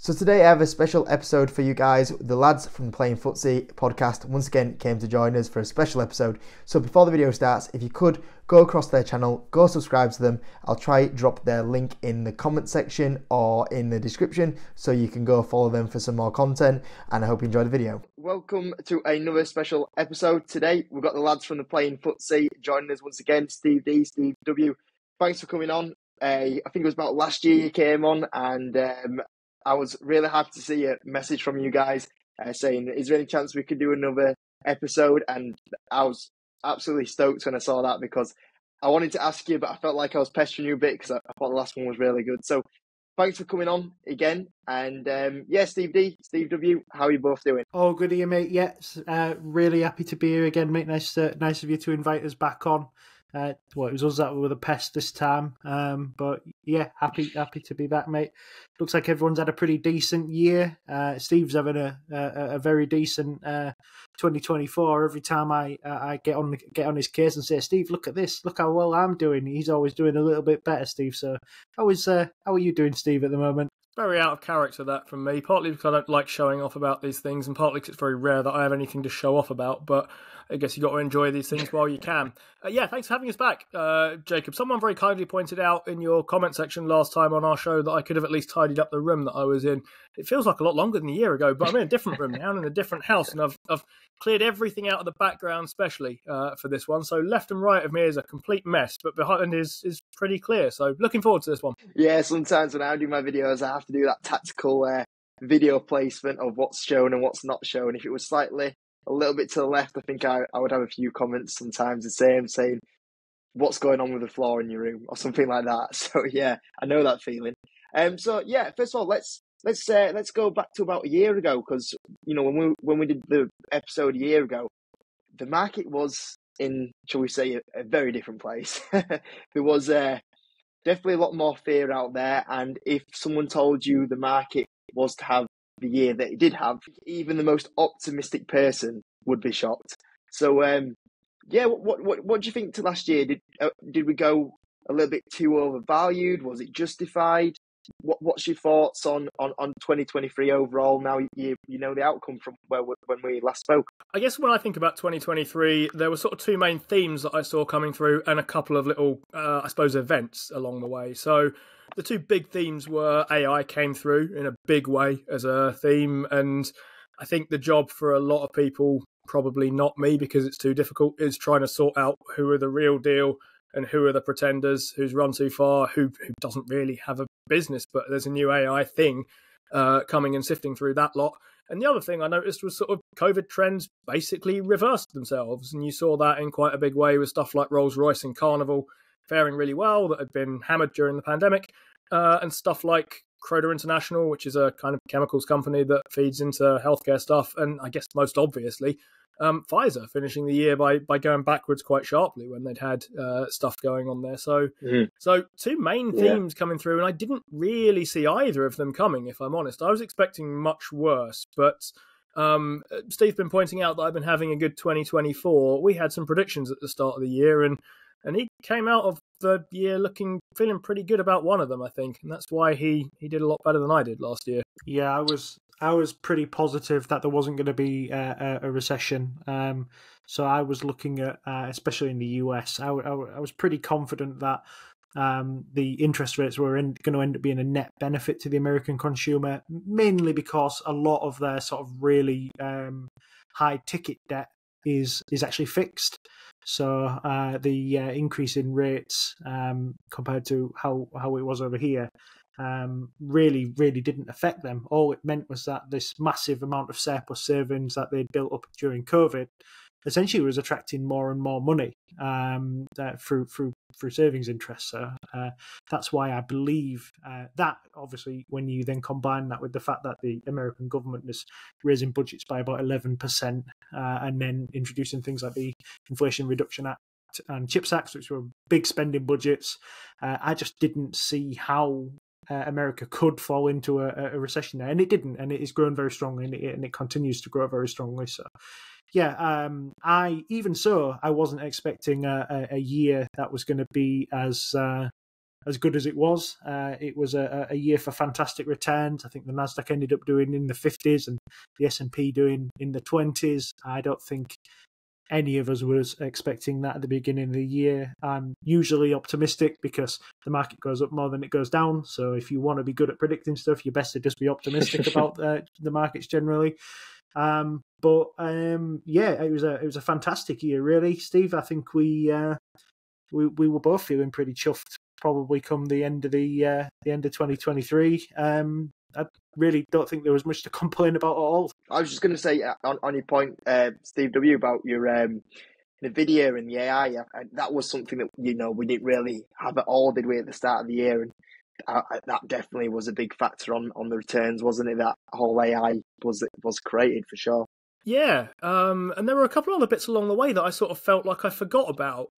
So today I have a special episode for you guys. The lads from Playing Footsie podcast once again came to join us for a special episode. So before the video starts, if you could go across their channel, go subscribe to them. I'll try drop their link in the comment section or in the description so you can go follow them for some more content, and I hope you enjoy the video. Welcome to another special episode. Today we've got the lads from the Playing Footsie joining us once again. Steve D, Steve W. Thanks for coming on. I think it was about last year you came on, and I was really happy to see a message from you guys saying, is there any chance we could do another episode? And I was absolutely stoked when I saw that, because I wanted to ask you, but I felt like I was pestering you a bit because I thought the last one was really good. So thanks for coming on again. And Steve D, Steve W, how are you both doing? Oh, good here, mate. Yeah, really happy to be here again, mate. Nice of you to invite us back on. It was us that were the pest this time, but yeah, happy to be back, mate. Looks like everyone's had a pretty decent year. Steve's having a very decent 2024. Every time I get on his case and say, Steve, look at this, look how well I'm doing, he's always doing a little bit better, Steve. So how are you doing, Steve, at the moment? Very out of character, that, from me, partly because I don't like showing off about these things, and partly because it's very rare that I have anything to show off about, but I guess you got to enjoy these things while you can. Thanks for having us back, Jacob. Someone very kindly pointed out in your comment section last time on our show that I could have at least tidied up the room that I was in. It feels like a lot longer than a year ago, but I'm in a different room now, in a different house, and I've cleared everything out of the background specially for this one. So left and right of me is a complete mess, but behind is pretty clear. So looking forward to this one. Yeah, sometimes when I do my videos, I have to do that tactical video placement of what's shown and what's not shown. If it was slightly a little bit to the left, I think I would have a few comments sometimes the same, saying what's going on with the floor in your room or something like that. So yeah, I know that feeling. First of all, let's go back to about a year ago, because when we did the episode a year ago, the market was in, shall we say, a very different place. There was definitely a lot more fear out there, and if someone told you the market was to have the year that it did have, even the most optimistic person would be shocked. So what do you think to last year? Did we go a little bit too overvalued? Was it justified? What's your thoughts on 2023 overall? Now you know the outcome from when we last spoke. I guess when I think about 2023, there were sort of two main themes that I saw coming through, and a couple of little, events along the way. So the two big themes were AI came through in a big way as a theme, and I think the job for a lot of people, probably not me because it's too difficult, is trying to sort out who are the real deal and who are the pretenders, who's run too far, who doesn't really have a business, but there's a new AI thing coming and sifting through that lot. And the other thing I noticed was sort of COVID trends basically reversed themselves, and you saw that in quite a big way with stuff like Rolls-Royce and Carnival faring really well that had been hammered during the pandemic, and stuff like Croda International, which is a kind of chemicals company that feeds into healthcare stuff, and I guess most obviously Pfizer finishing the year by going backwards quite sharply when they'd had stuff going on there. So two main themes coming through, and I didn't really see either of them coming, if I'm honest. I was expecting much worse, but Steve's been pointing out that I've been having a good 2024. We had some predictions at the start of the year, and he came out of the year feeling pretty good about one of them, I think, and that's why he did a lot better than I did last year. Yeah, I was pretty positive that there wasn't going to be a recession. So I was looking at, especially in the US, I was pretty confident that the interest rates were going to end up being a net benefit to the American consumer, mainly because a lot of their sort of really high ticket debt is actually fixed. So the increase in rates compared to how it was over here really didn't affect them. All it meant was that this massive amount of surplus savings that they'd built up during COVID essentially was attracting more and more money through savings interest. So that's why I believe that, obviously, when you then combine that with the fact that the American government is raising budgets by about 11% and then introducing things like the Inflation Reduction Act and CHIPS Act, which were big spending budgets, I just didn't see how America could fall into a recession there, and it didn't, and it is growing very strongly, and it continues to grow very strongly. So yeah, I wasn't expecting a year that was going to be as as good as it was. It was a year for fantastic returns. I think the Nasdaq ended up doing in the 50s and the S&P doing in the 20s. I don't think any of us was expecting that at the beginning of the year. I'm usually optimistic because the market goes up more than it goes down. So if you want to be good at predicting stuff, you're best to just be optimistic about the markets generally. But it was a fantastic year, really, Steve. I think we were both feeling pretty chuffed. Probably come the end of the end of 2023. I really don't think there was much to complain about at all. I was just going to say on your point, Steve W, about your the video and the AI. That was something that we didn't really have at all, did we, at the start of the year? And that definitely was a big factor on the returns, wasn't it? That whole AI was created for sure. Yeah, and there were a couple other bits along the way that I sort of felt like I forgot about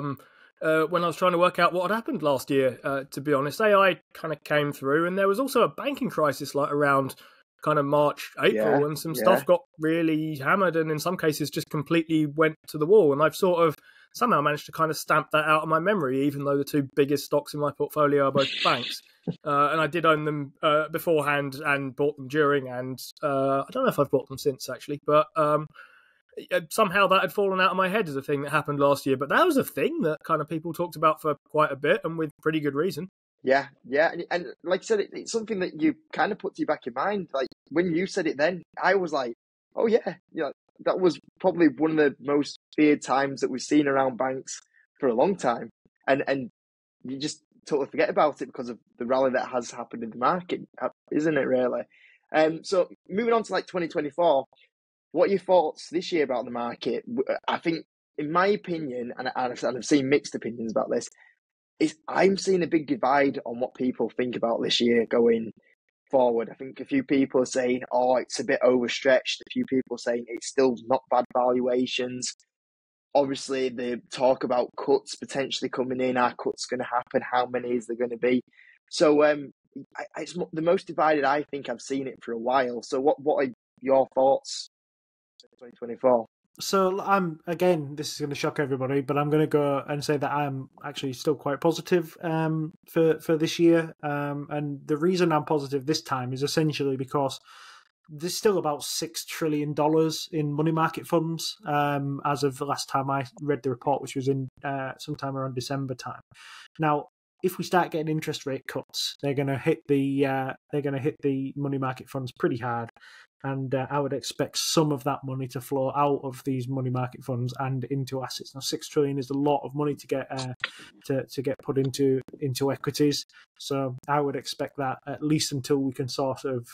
when I was trying to work out what had happened last year. To be honest, AI kind of came through, and there was also a banking crisis like around kind of March, April, and some stuff got really hammered, and in some cases just completely went to the wall. And I've sort of somehow managed to kind of stamp that out of my memory, even though the two biggest stocks in my portfolio are both banks. And I did own them beforehand and bought them during, and I don't know if I've bought them since, actually, but somehow that had fallen out of my head as a thing that happened last year. But that was a thing that kind of people talked about for quite a bit, and with pretty good reason. Yeah. And like I said, it's something that you kind of put to your back of your mind. Like, when you said it then, I was like, oh, yeah, that was probably one of the most feared times that we've seen around banks for a long time. And you just totally forget about it because of the rally that has happened in the market, isn't it, really? So moving on to 2024, what are your thoughts this year about the market? I think, in my opinion, and I've seen mixed opinions about this, I'm seeing a big divide on what people think about this year going forward. I think a few people are saying, oh, it's a bit overstretched. A few people are saying it's still not bad valuations. Obviously, the talk about cuts potentially coming in. Are cuts going to happen? How many is there going to be? So it's the most divided I think I've seen it for a while. So what are your thoughts for 2024? So this is going to shock everybody, but I'm going to go and say that I'm actually still quite positive for this year. And the reason I'm positive this time is essentially because there's still about $6 trillion in money market funds as of the last time I read the report, which was in sometime around December time. Now, if we start getting interest rate cuts, they're going to hit the money market funds pretty hard. And I would expect some of that money to flow out of these money market funds and into assets. Now, $6 trillion is a lot of money to get to get put into equities. So I would expect that at least until we can sort of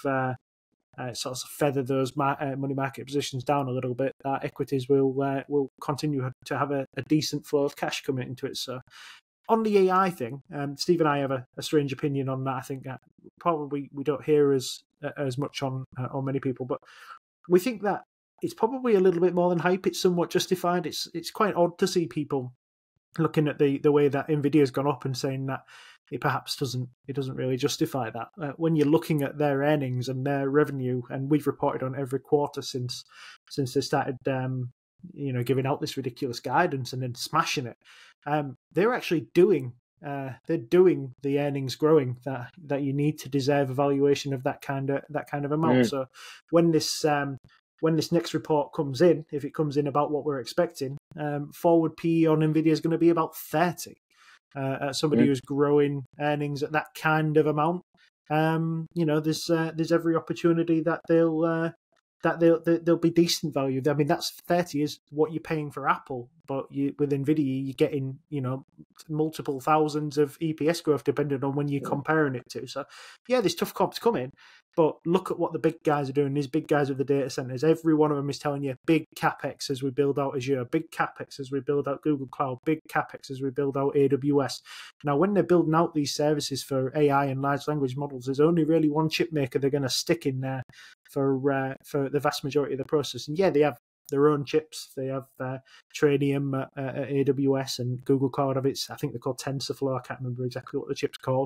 feather those money market positions down a little bit, that equities will continue to have a decent flow of cash coming into it. So on the AI thing, Steve and I have a strange opinion on that. I think probably we don't hear as much on many people, but we think that it's probably a little bit more than hype. It's somewhat justified. It's quite odd to see people looking at the way that Nvidia's gone up and saying that it perhaps doesn't really justify that. When you're looking at their earnings and their revenue, and we've reported on every quarter since they started giving out this ridiculous guidance and then smashing it. They're actually doing the earnings growing that you need to deserve a valuation of that kind of amount. So when this next report comes in, if it comes in about what we're expecting, forward PE on Nvidia is going to be about 30. Somebody who's growing earnings at that kind of amount, there's every opportunity that they'll be decent value. I mean, that's 30 is what you're paying for Apple, but with Nvidia, you're getting multiple thousands of EPS growth depending on when you're comparing it to. So yeah, there's tough comps coming, but look at what the big guys are doing. These big guys with the data centers, every one of them is telling you big capex as we build out Azure, big capex as we build out Google Cloud, big capex as we build out AWS. Now, when they're building out these services for AI and large language models, there's only really one chip maker they're going to stick in there for the vast majority of the process. And yeah, they have their own chips. They have Trainium at AWS, and Google Cloud have its, I think they're called TensorFlow. I can't remember exactly what the chip's called.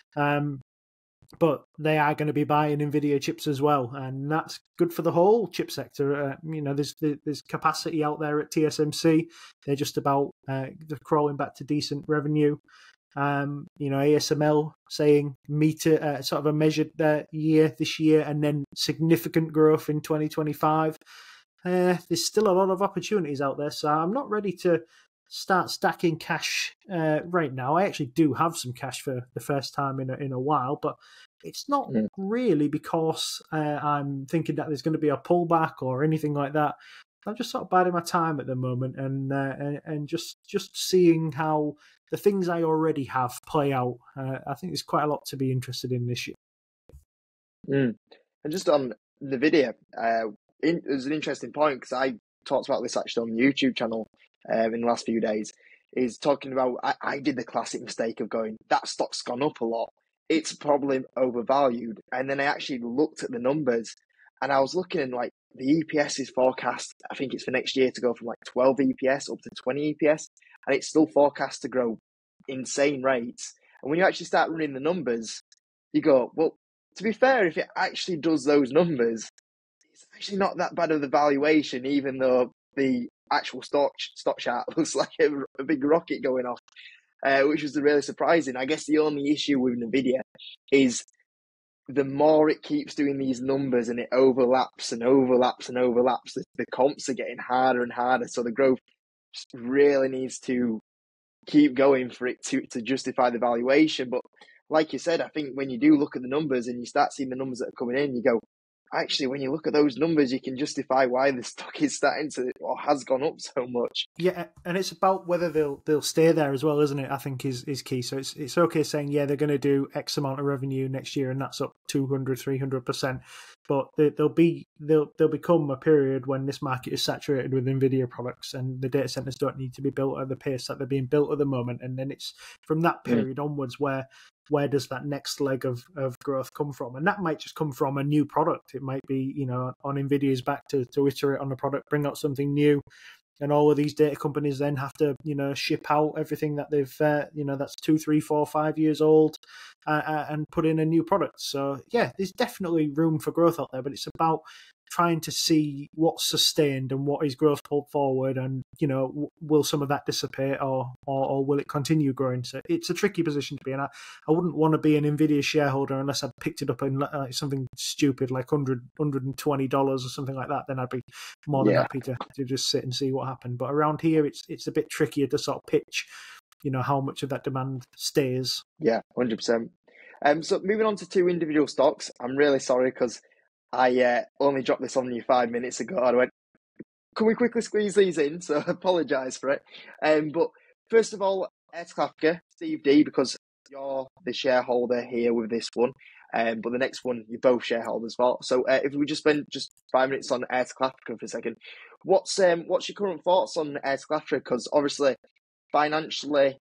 But they are going to be buying NVIDIA chips as well, and that's good for the whole chip sector. There's capacity out there at TSMC. They're just about they're crawling back to decent revenue. ASML saying sort of a measured year this year, and then significant growth in 2025. There's still a lot of opportunities out there, so I'm not ready to start stacking cash right now. I actually do have some cash for the first time in a while, but it's not really because I'm thinking that there's going to be a pullback or anything like that. I'm just sort of biding my time at the moment and just seeing how the things I already have play out. I think there's quite a lot to be interested in this year. And just on NVIDIA, it was an interesting point because I talked about this actually on the YouTube channel in the last few days, is talking about, I did the classic mistake of going, that stock's gone up a lot, it's probably overvalued. And then I actually looked at the numbers and I was looking and like the EPS is forecast, I think it's for next year to go from like 12 EPS up to 20 EPS, and it's still forecast to grow insane rates. And when you actually start running the numbers, you go, well, to be fair, if it actually does those numbers, it's actually not that bad of the valuation, even though the actual stock chart looks like a big rocket going off, which was really surprising. I guess the only issue with NVIDIA is the more it keeps doing these numbers and it overlaps and overlaps and overlaps, the comps are getting harder and harder. So the growth really needs to keep going for it to justify the valuation. But like you said, I think when you do look at the numbers and you start seeing the numbers that are coming in, you go, actually, when you look at those numbers, you can justify why the stock is starting to, or has gone up so much. Yeah, and it's about whether they'll stay there as well, isn't it? I think is key. So it's okay saying, yeah, they're going to do X amount of revenue next year, and that's up 200, 300%. But there'll become a period when this market is saturated with NVIDIA products, and the data centers don't need to be built at the pace that they're being built at the moment. And then it's from that period onwards where does that next leg of growth come from? And that might just come from a new product. It might be, on NVIDIA's back to iterate on the product, bring out something new. And all of these data companies then have to, ship out everything that they've, that's 2, 3, 4, 5 years old and put in a new product. So, yeah, there's definitely room for growth out there, but it's about trying to see what's sustained and what is growth pulled forward, and will some of that dissipate or will it continue growing? So it's a tricky position to be in. I wouldn't want to be an NVIDIA shareholder unless I'd picked it up in something stupid like $120 or something like that. Then I'd be more than happy to just sit and see what happened. But around here, it's a bit trickier to sort of pitch how much of that demand stays. Yeah, 100%. So moving on to 2 individual stocks, I'm really sorry because I only dropped this on you 5 minutes ago. I went, can we quickly squeeze these in? So I apologise for it. But first of all, Airtel Africa, Steve D, because you're the shareholder here with this one. But the next one, you're both shareholders for. So if we just spend just 5 minutes on Airtel Africa for a second, what's your current thoughts on Airtel Africa? Because obviously, financially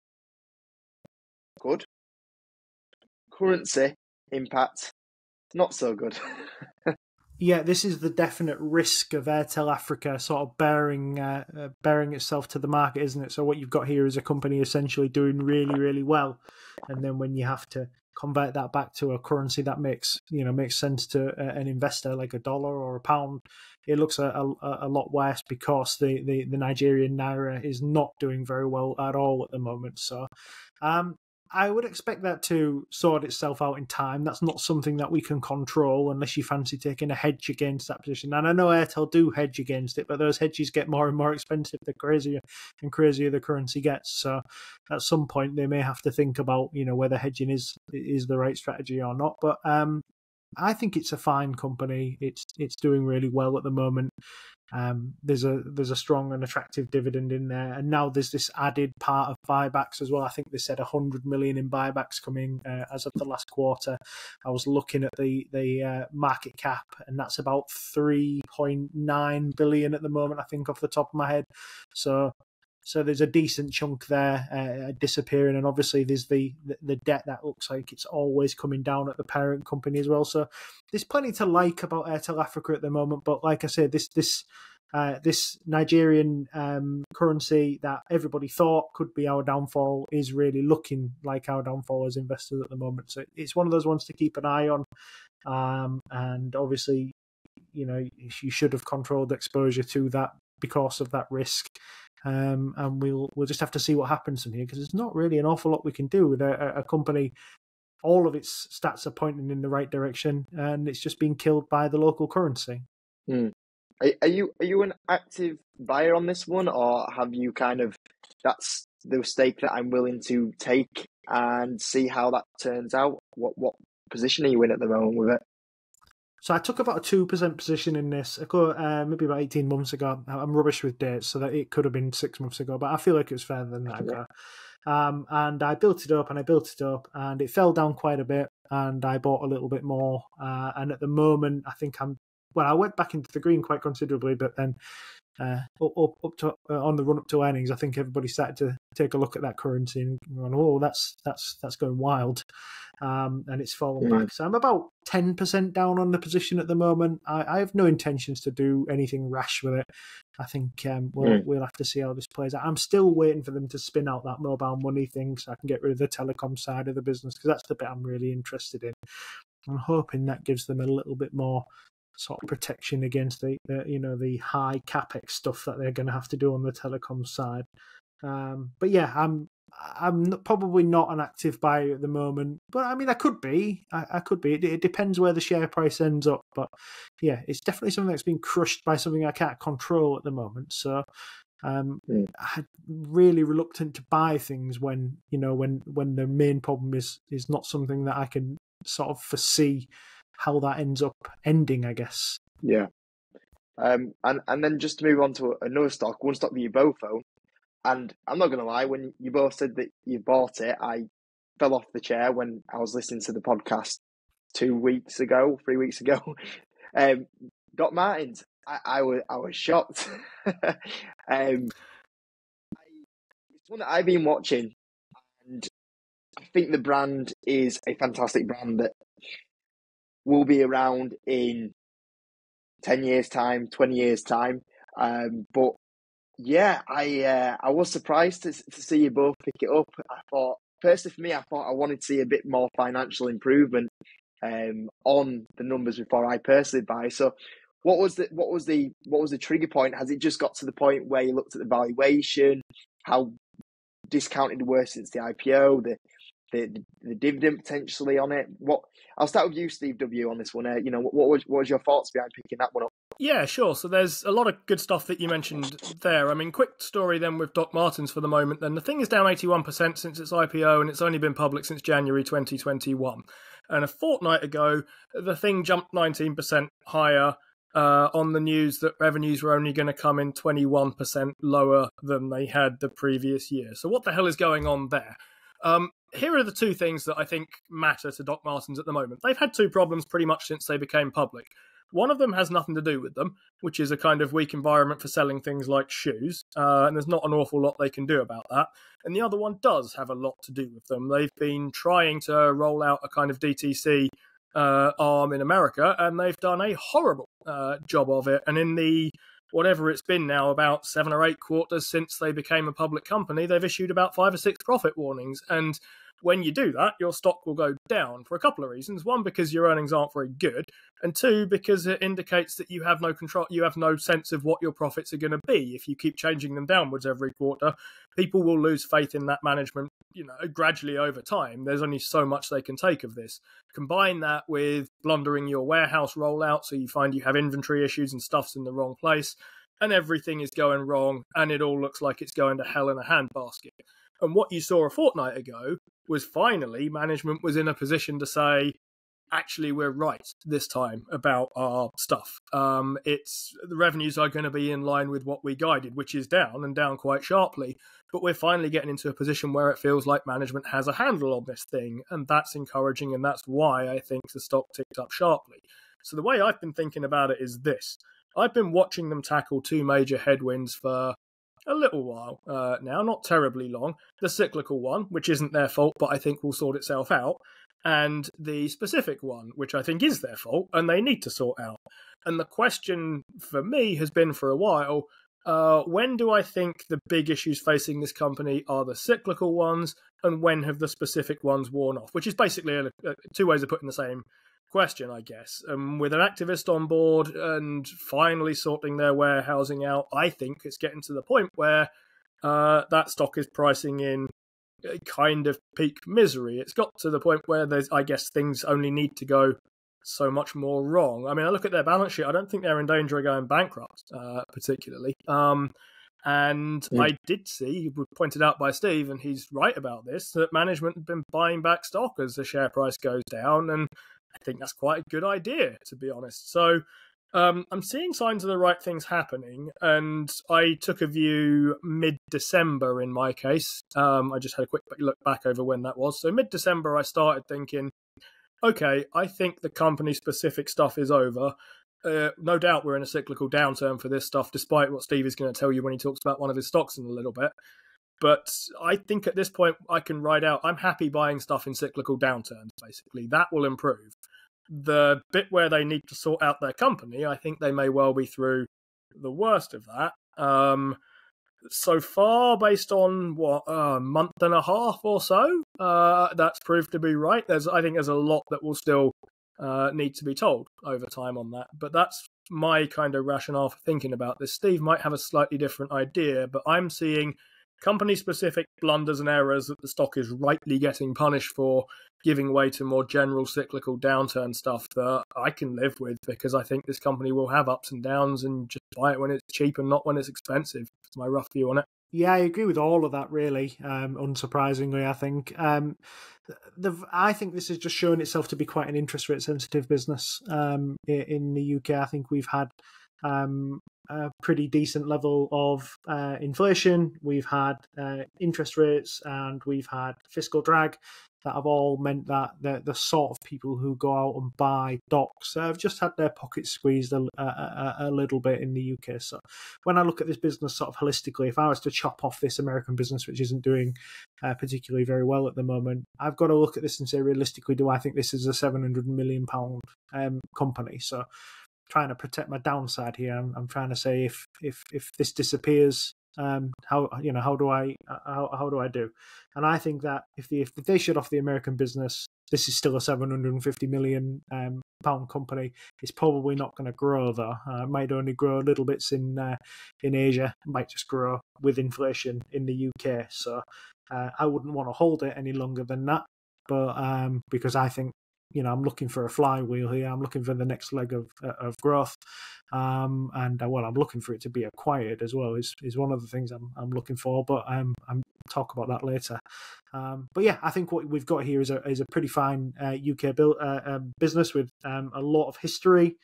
good, currency impact not so good. Yeah, this is the definite risk of Airtel Africa sort of bearing itself to the market, isn't it? So what you've got here is a company essentially doing really, really well, and then when you have to convert that back to a currency that makes sense to an investor like a dollar or a pound, it looks a lot worse because the Nigerian naira is not doing very well at all at the moment. So I would expect that to sort itself out in time. That's not something that we can control unless you fancy taking a hedge against that position. And I know Airtel do hedge against it, but those hedges get more and more expensive the crazier and crazier the currency gets. So at some point they may have to think about, whether hedging is the right strategy or not. But I think it's a fine company. It's doing really well at the moment. There's a strong and attractive dividend in there, and now there's this added part of buybacks as well. I think they said 100 million in buybacks coming as of the last quarter. I was looking at the market cap, and that's about 3.9 billion at the moment, I think, off the top of my head. So there's a decent chunk there disappearing, and obviously there's the debt that looks like it's always coming down at the parent company as well. So there's plenty to like about Airtel Africa at the moment. But like I said, this Nigerian currency that everybody thought could be our downfall is really looking like our downfall as investors at the moment. So it's one of those ones to keep an eye on. And obviously, you should have controlled exposure to that because of that risk. and we'll just have to see what happens from here, because there's not really an awful lot we can do with a company. All of its stats are pointing in the right direction, and it's just being killed by the local currency. Are you an active buyer on this one, or have you kind of, that's the stake that I'm willing to take and see how that turns out? What position are you in at the moment with it? So I took about a 2% position in this maybe about 18 months ago. I'm rubbish with dates, so that it could have been 6 months ago, but I feel like it was further than that ago. And I built it up, and it fell down quite a bit, and I bought a little bit more. And at the moment, I think I went back into the green quite considerably, but then up to on the run up to earnings, I think everybody started to take a look at that currency and going, "Oh, that's going wild," and it's fallen back. So I'm about 10% down on the position at the moment. I have no intentions to do anything rash with it. I think we'll have to see how this plays out. I'm still waiting for them to spin out that mobile money thing so I can get rid of the telecom side of the business, because that's the bit I'm really interested in. I'm hoping that gives them a little bit more sort of protection against the high capex stuff that they're going to have to do on the telecom side. But yeah, I'm probably not an active buyer at the moment, but I mean, I could be. I could be. It depends where the share price ends up. But yeah, it's definitely something that's been crushed by something I can't control at the moment. So I'm really reluctant to buy things when the main problem is not something that I can sort of foresee how that ends up ending, I guess. Yeah. And then just to move on to another stock, one stock that you both own. And I'm not going to lie, when you both said that you bought it, I fell off the chair when I was listening to the podcast 3 weeks ago. Doc Martens, I was shocked. It's one that I've been watching, and I think the brand is a fantastic brand that will be around in 10 years' time, 20 years' time. But yeah, I was surprised to see you both pick it up. I thought, personally for me, I wanted to see a bit more financial improvement on the numbers before I personally buy. So what was the trigger point? Has it just got to the point where you looked at the valuation, how discounted were since the IPO, the dividend potentially on it? I'll start with you, Steve W, on this one. What was your thoughts behind picking that one up? Yeah, sure. So there's a lot of good stuff that you mentioned there. I mean, quick story then with Doc Martens for the moment. Then the thing is down 81% since its IPO, and it's only been public since January 2021. And a fortnight ago, the thing jumped 19% higher on the news that revenues were only going to come in 21% lower than they had the previous year. So what the hell is going on there? Here are the two things that I think matter to Doc Martens at the moment. They've had two problems pretty much since they became public. One of them has nothing to do with them, which is a kind of weak environment for selling things like shoes, and there's not an awful lot they can do about that. And the other one does have a lot to do with them. They've been trying to roll out a kind of DTC arm in America, and they've done a horrible job of it. And in the whatever it's been now, about 7 or 8 quarters since they became a public company, they've issued about 5 or 6 profit warnings. And when you do that, your stock will go down for a couple of reasons. One, because your earnings aren't very good. And two, because it indicates that you have no control, you have no sense of what your profits are going to be. If you keep changing them downwards every quarter, people will lose faith in that management, gradually over time. There's only so much they can take of this. Combine that with blundering your warehouse rollout, so you find you have inventory issues and stuff's in the wrong place, and everything is going wrong, and it all looks like it's going to hell in a handbasket. And what you saw a fortnight ago was finally management was in a position to say, actually, we're right this time about our stuff. The revenues are going to be in line with what we guided, which is down and down quite sharply. But we're finally getting into a position where it feels like management has a handle on this thing. And that's encouraging. And that's why I think the stock ticked up sharply. So the way I've been thinking about it is this. I've been watching them tackle two major headwinds for a little while now, not terribly long. The cyclical one, which isn't their fault, but I think will sort itself out, and the specific one, which I think is their fault, and they need to sort out. And the question for me has been for a while, when do I think the big issues facing this company are the cyclical ones, and when have the specific ones worn off? Which is basically two ways of putting the same question, I guess. With an activist on board and finally sorting their warehousing out, I think it's getting to the point where that stock is pricing in kind of peak misery. It's got to the point where I guess things only need to go so much more wrong. I mean, I look at their balance sheet. I don't think they're in danger of going bankrupt, particularly. And I did see, pointed out by Steve, and he's right about this, that management have been buying back stock as the share price goes down, and I think that's quite a good idea, to be honest. So I'm seeing signs of the right things happening, and I took a view mid-December in my case. I just had a quick look back over when that was. So mid-December, I started thinking, okay, I think the company-specific stuff is over. No doubt we're in a cyclical downturn for this stuff, despite what Steve is going to tell you when he talks about one of his stocks in a little bit. But I think at this point I can ride out. I'm happy buying stuff in cyclical downturns, basically. That will improve. The bit where they need to sort out their company, I think they may well be through the worst of that. So far, based on a month and a half or so, that's proved to be right. I think there's a lot that will still need to be told over time on that. But that's my kind of rationale for thinking about this. Steve might have a slightly different idea, but I'm seeing company-specific blunders and errors that the stock is rightly getting punished for, giving way to more general cyclical downturn stuff that I can live with, because I think this company will have ups and downs, and just buy it when it's cheap and not when it's expensive. That's my rough view on it. Yeah, I agree with all of that, really, unsurprisingly, I think. I think this has just shown itself to be quite an interest rate sensitive business in the UK. I think we've had a pretty decent level of inflation. We've had interest rates, and we've had fiscal drag that have all meant that the sort of people who go out and buy stocks have just had their pockets squeezed a little bit in the UK. So when I look at this business sort of holistically, if I was to chop off this American business, which isn't doing particularly very well at the moment, I've got to look at this and say, realistically, do I think this is a £700 million company? So trying to protect my downside here. I'm trying to say if this disappears, how do I do? And I think that if they shut off the American business, this is still a £750 million company. It's probably not going to grow though. It might only grow little bits in Asia. It might just grow with inflation in the UK. So I wouldn't want to hold it any longer than that. But because I think, I'm looking for a flywheel here. I'm looking for the next leg of growth, and I'm looking for it to be acquired as well. Is one of the things I'm looking for. But I'm talk about that later. But yeah, I think what we've got here is a pretty fine UK business with a lot of history.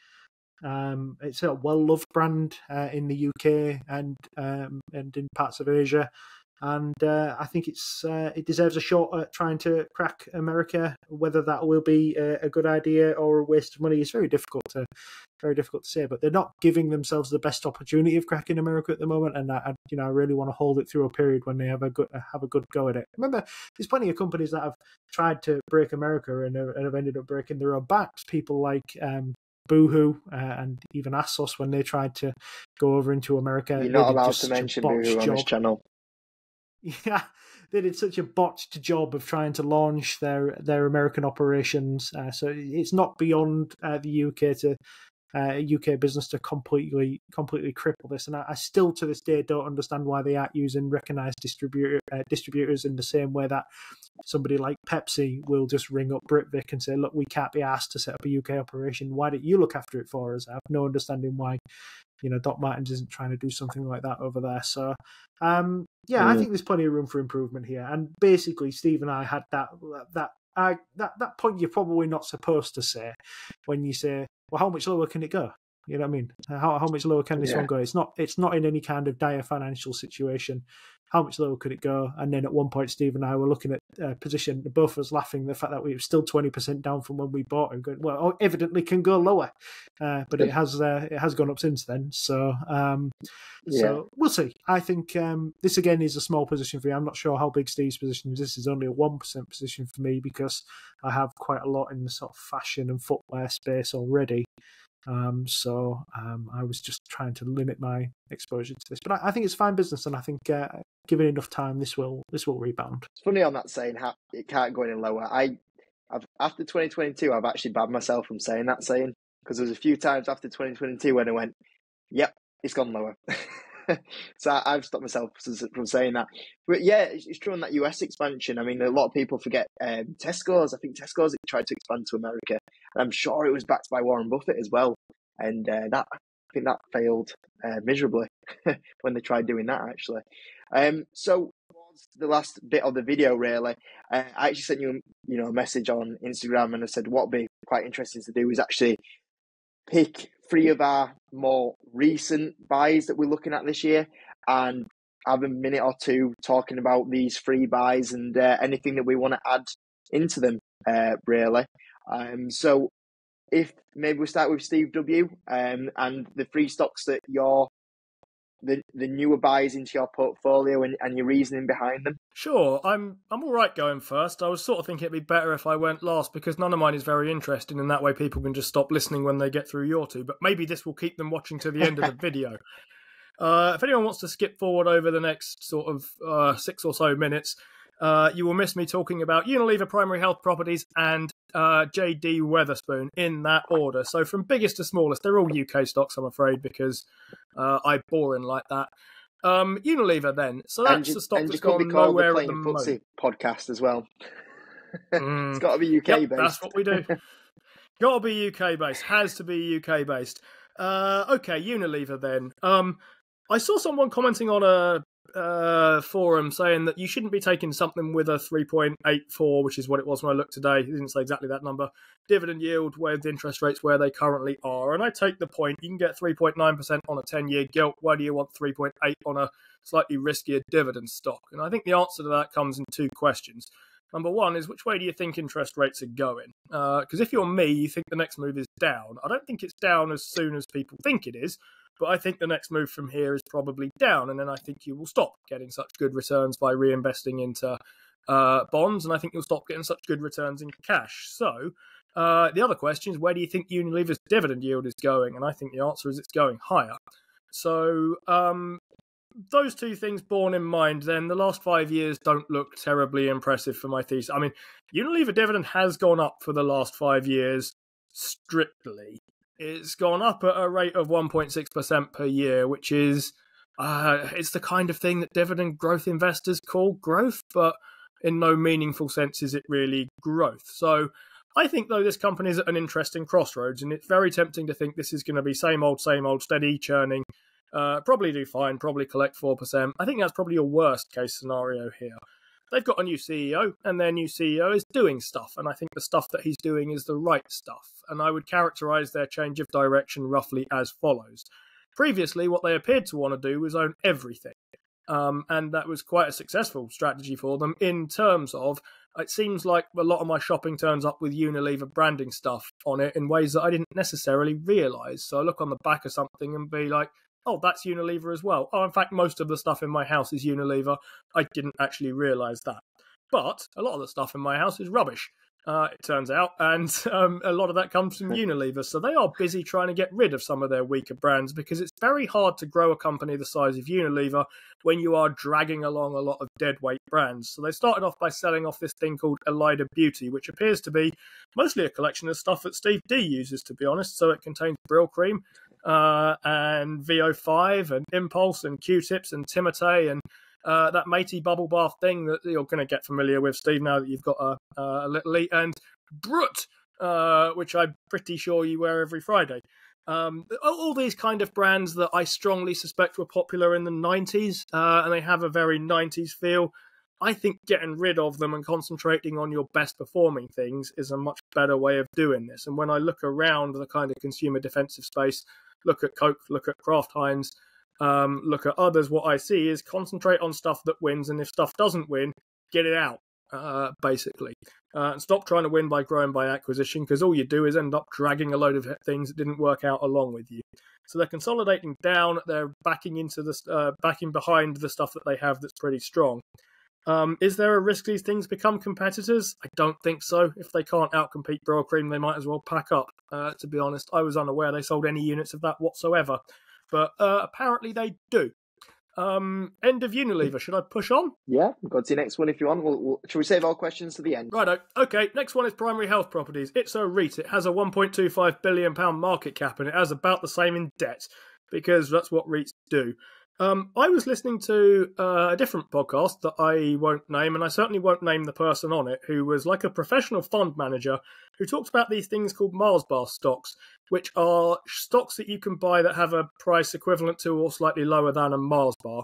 It's a well-loved brand in the UK and in parts of Asia. And I think it deserves a shot at trying to crack America. Whether that will be a good idea or a waste of money is very difficult to say. But they're not giving themselves the best opportunity of cracking America at the moment. And I really want to hold it through a period when they have a good go at it. Remember, there's plenty of companies that have tried to break America and have ended up breaking their own backs. People like Boohoo and even Asos, when they tried to go over into America. You're not allowed to mention Boohoo on this channel. Yeah, they did such a botched job of trying to launch their American operations. So it's not beyond the UK to UK business to completely cripple this. And I still to this day don't understand why they aren't using recognised distributors in the same way that somebody like Pepsi will just ring up Britvic and say, look, we can't be asked to set up a UK operation. Why don't you look after it for us? I have no understanding why Doc Martens isn't trying to do something like that over there. So, I think there's plenty of room for improvement here. And basically, Steve and I had that point you're probably not supposed to say when you say, well, how much lower can it go? You know what I mean? How much lower can this one go? It's not in any kind of dire financial situation. How much lower could it go? And then at one point, Steve and I were looking at position, both of us laughing the fact that we were still 20% down from when we bought and going, well, evidently can go lower, but it has gone up since then. So so we'll see. I think this again is a small position for me. I'm not sure how big Steve's position is. This is only a 1% position for me because I have quite a lot in the sort of fashion and footwear space already. I was just trying to limit my exposure to this, but I think it's fine business, and I think given enough time, this will rebound. It's funny on that saying it can't go any lower. I've after 2022, I've actually banned myself from saying that saying because there's a few times after 2022 when I went, "Yep, it's gone lower." So I've stopped myself from saying that. But yeah, it's true on that US expansion. I mean, a lot of people forget Tesco's. I think Tesco's tried to expand to America, and I'm sure it was backed by Warren Buffett as well. And I think that failed miserably when they tried doing that, actually. So towards the last bit of the video, really, I actually sent you a message on Instagram, and I said what would be quite interesting to do is actually pick 3 of our more recent buys that we're looking at this year and have a minute or two talking about these 3 buys and anything that we want to add into them, really. So if maybe we start with Steve W. And the 3 stocks that you're the newer buys into your portfolio and your reasoning behind them. Sure, I'm all right going first. I was sort of thinking it'd be better if I went last because none of mine is very interesting, and that way people can just stop listening when they get through your 2. But maybe this will keep them watching to the end of the video. If anyone wants to skip forward over the next sort of 6 or so minutes, you will miss me talking about Unilever Primary Health Properties and JD Wetherspoon in that order. So from biggest to smallest, they're all UK stocks, I'm afraid, because I boring like that. Unilever then. So that's the stock that's gone nowhere at the moment. Podcast as well. It's got to be UK based. That's what we do. Got to be UK based. Has to be UK based. Okay, Unilever then. I saw someone commenting on a forum saying that you shouldn't be taking something with a 3.84, which is what it was when I looked today. It didn't say exactly that number. Dividend yield with interest rates where they currently are. And I take the point. You can get 3.9% on a 10-year gilt. Why do you want 3.8 on a slightly riskier dividend stock? And I think the answer to that comes in 2 questions. Number 1 is, which way do you think interest rates are going? Because if you're me, you think the next move is down. I don't think it's down as soon as people think it is. But I think the next move from here is probably down, and then I think you will stop getting such good returns by reinvesting into bonds, and I think you'll stop getting such good returns in cash. So the other question is, where do you think Unilever's dividend yield is going? And I think the answer is it's going higher. So those 2 things borne in mind, then the last 5 years don't look terribly impressive for my thesis. I mean, Unilever dividend has gone up for the last 5 years strictly. It's gone up at a rate of 1.6% per year, which is it's the kind of thing that dividend growth investors call growth, but in no meaningful sense is it really growth. So I think, though, this company is at an interesting crossroads, and it's very tempting to think this is going to be same old, steady churning, probably do fine, probably collect 4%. I think that's probably your worst case scenario here. They've got a new CEO, and their new CEO is doing stuff, and I think the stuff that he's doing is the right stuff. And I would characterise their change of direction roughly as follows. Previously, what they appeared to want to do was own everything, and that was quite a successful strategy for them in terms of, it seems like a lot of my shopping turns up with Unilever branding stuff on it in ways that I didn't necessarily realise. So I look on the back of something and be like, oh, that's Unilever as well. Oh, in fact, most of the stuff in my house is Unilever. I didn't actually realise that. But a lot of the stuff in my house is rubbish, it turns out, and a lot of that comes from Unilever. So they are busy trying to get rid of some of their weaker brands because it's very hard to grow a company the size of Unilever when you are dragging along a lot of deadweight brands. So they started off by selling off this thing called Elida Beauty, which appears to be mostly a collection of stuff that Steve D uses, to be honest. So it contains Brill Cream, and VO5 and Impulse and Q-tips and Timotei and that matey bubble bath thing that you're going to get familiar with, Steve, now that you've got a little eat, and Brut, which I'm pretty sure you wear every Friday. All these kind of brands that I strongly suspect were popular in the 90s, and they have a very 90s feel. I think getting rid of them and concentrating on your best performing things is a much better way of doing this. And when I look around the kind of consumer defensive space, look at Coke, look at Kraft Heinz, look at others, what I see is concentrate on stuff that wins, and if stuff doesn't win, get it out, basically. And stop trying to win by growing by acquisition, because all you do is end up dragging a load of things that didn't work out along with you. So they're consolidating down, they're backing behind the stuff that they have that's pretty strong. Is there a risk these things become competitors? I don't think so. If they can't outcompete Brill Cream, they might as well pack up, to be honest. I was unaware they sold any units of that whatsoever, but apparently they do. End of Unilever. Should I push on? Yeah, we'll go to the next one if you want. Shall we save all questions to the end? Righto. Okay, next one is Primary Health Properties. It's a REIT. It has a £1.25 billion market cap, and it has about the same in debt, because that's what REITs do. I was listening to a different podcast that I won't name, and I certainly won't name the person on it, who was like a professional fund manager who talked about these things called Mars bar stocks, which are stocks that you can buy that have a price equivalent to or slightly lower than a Mars bar.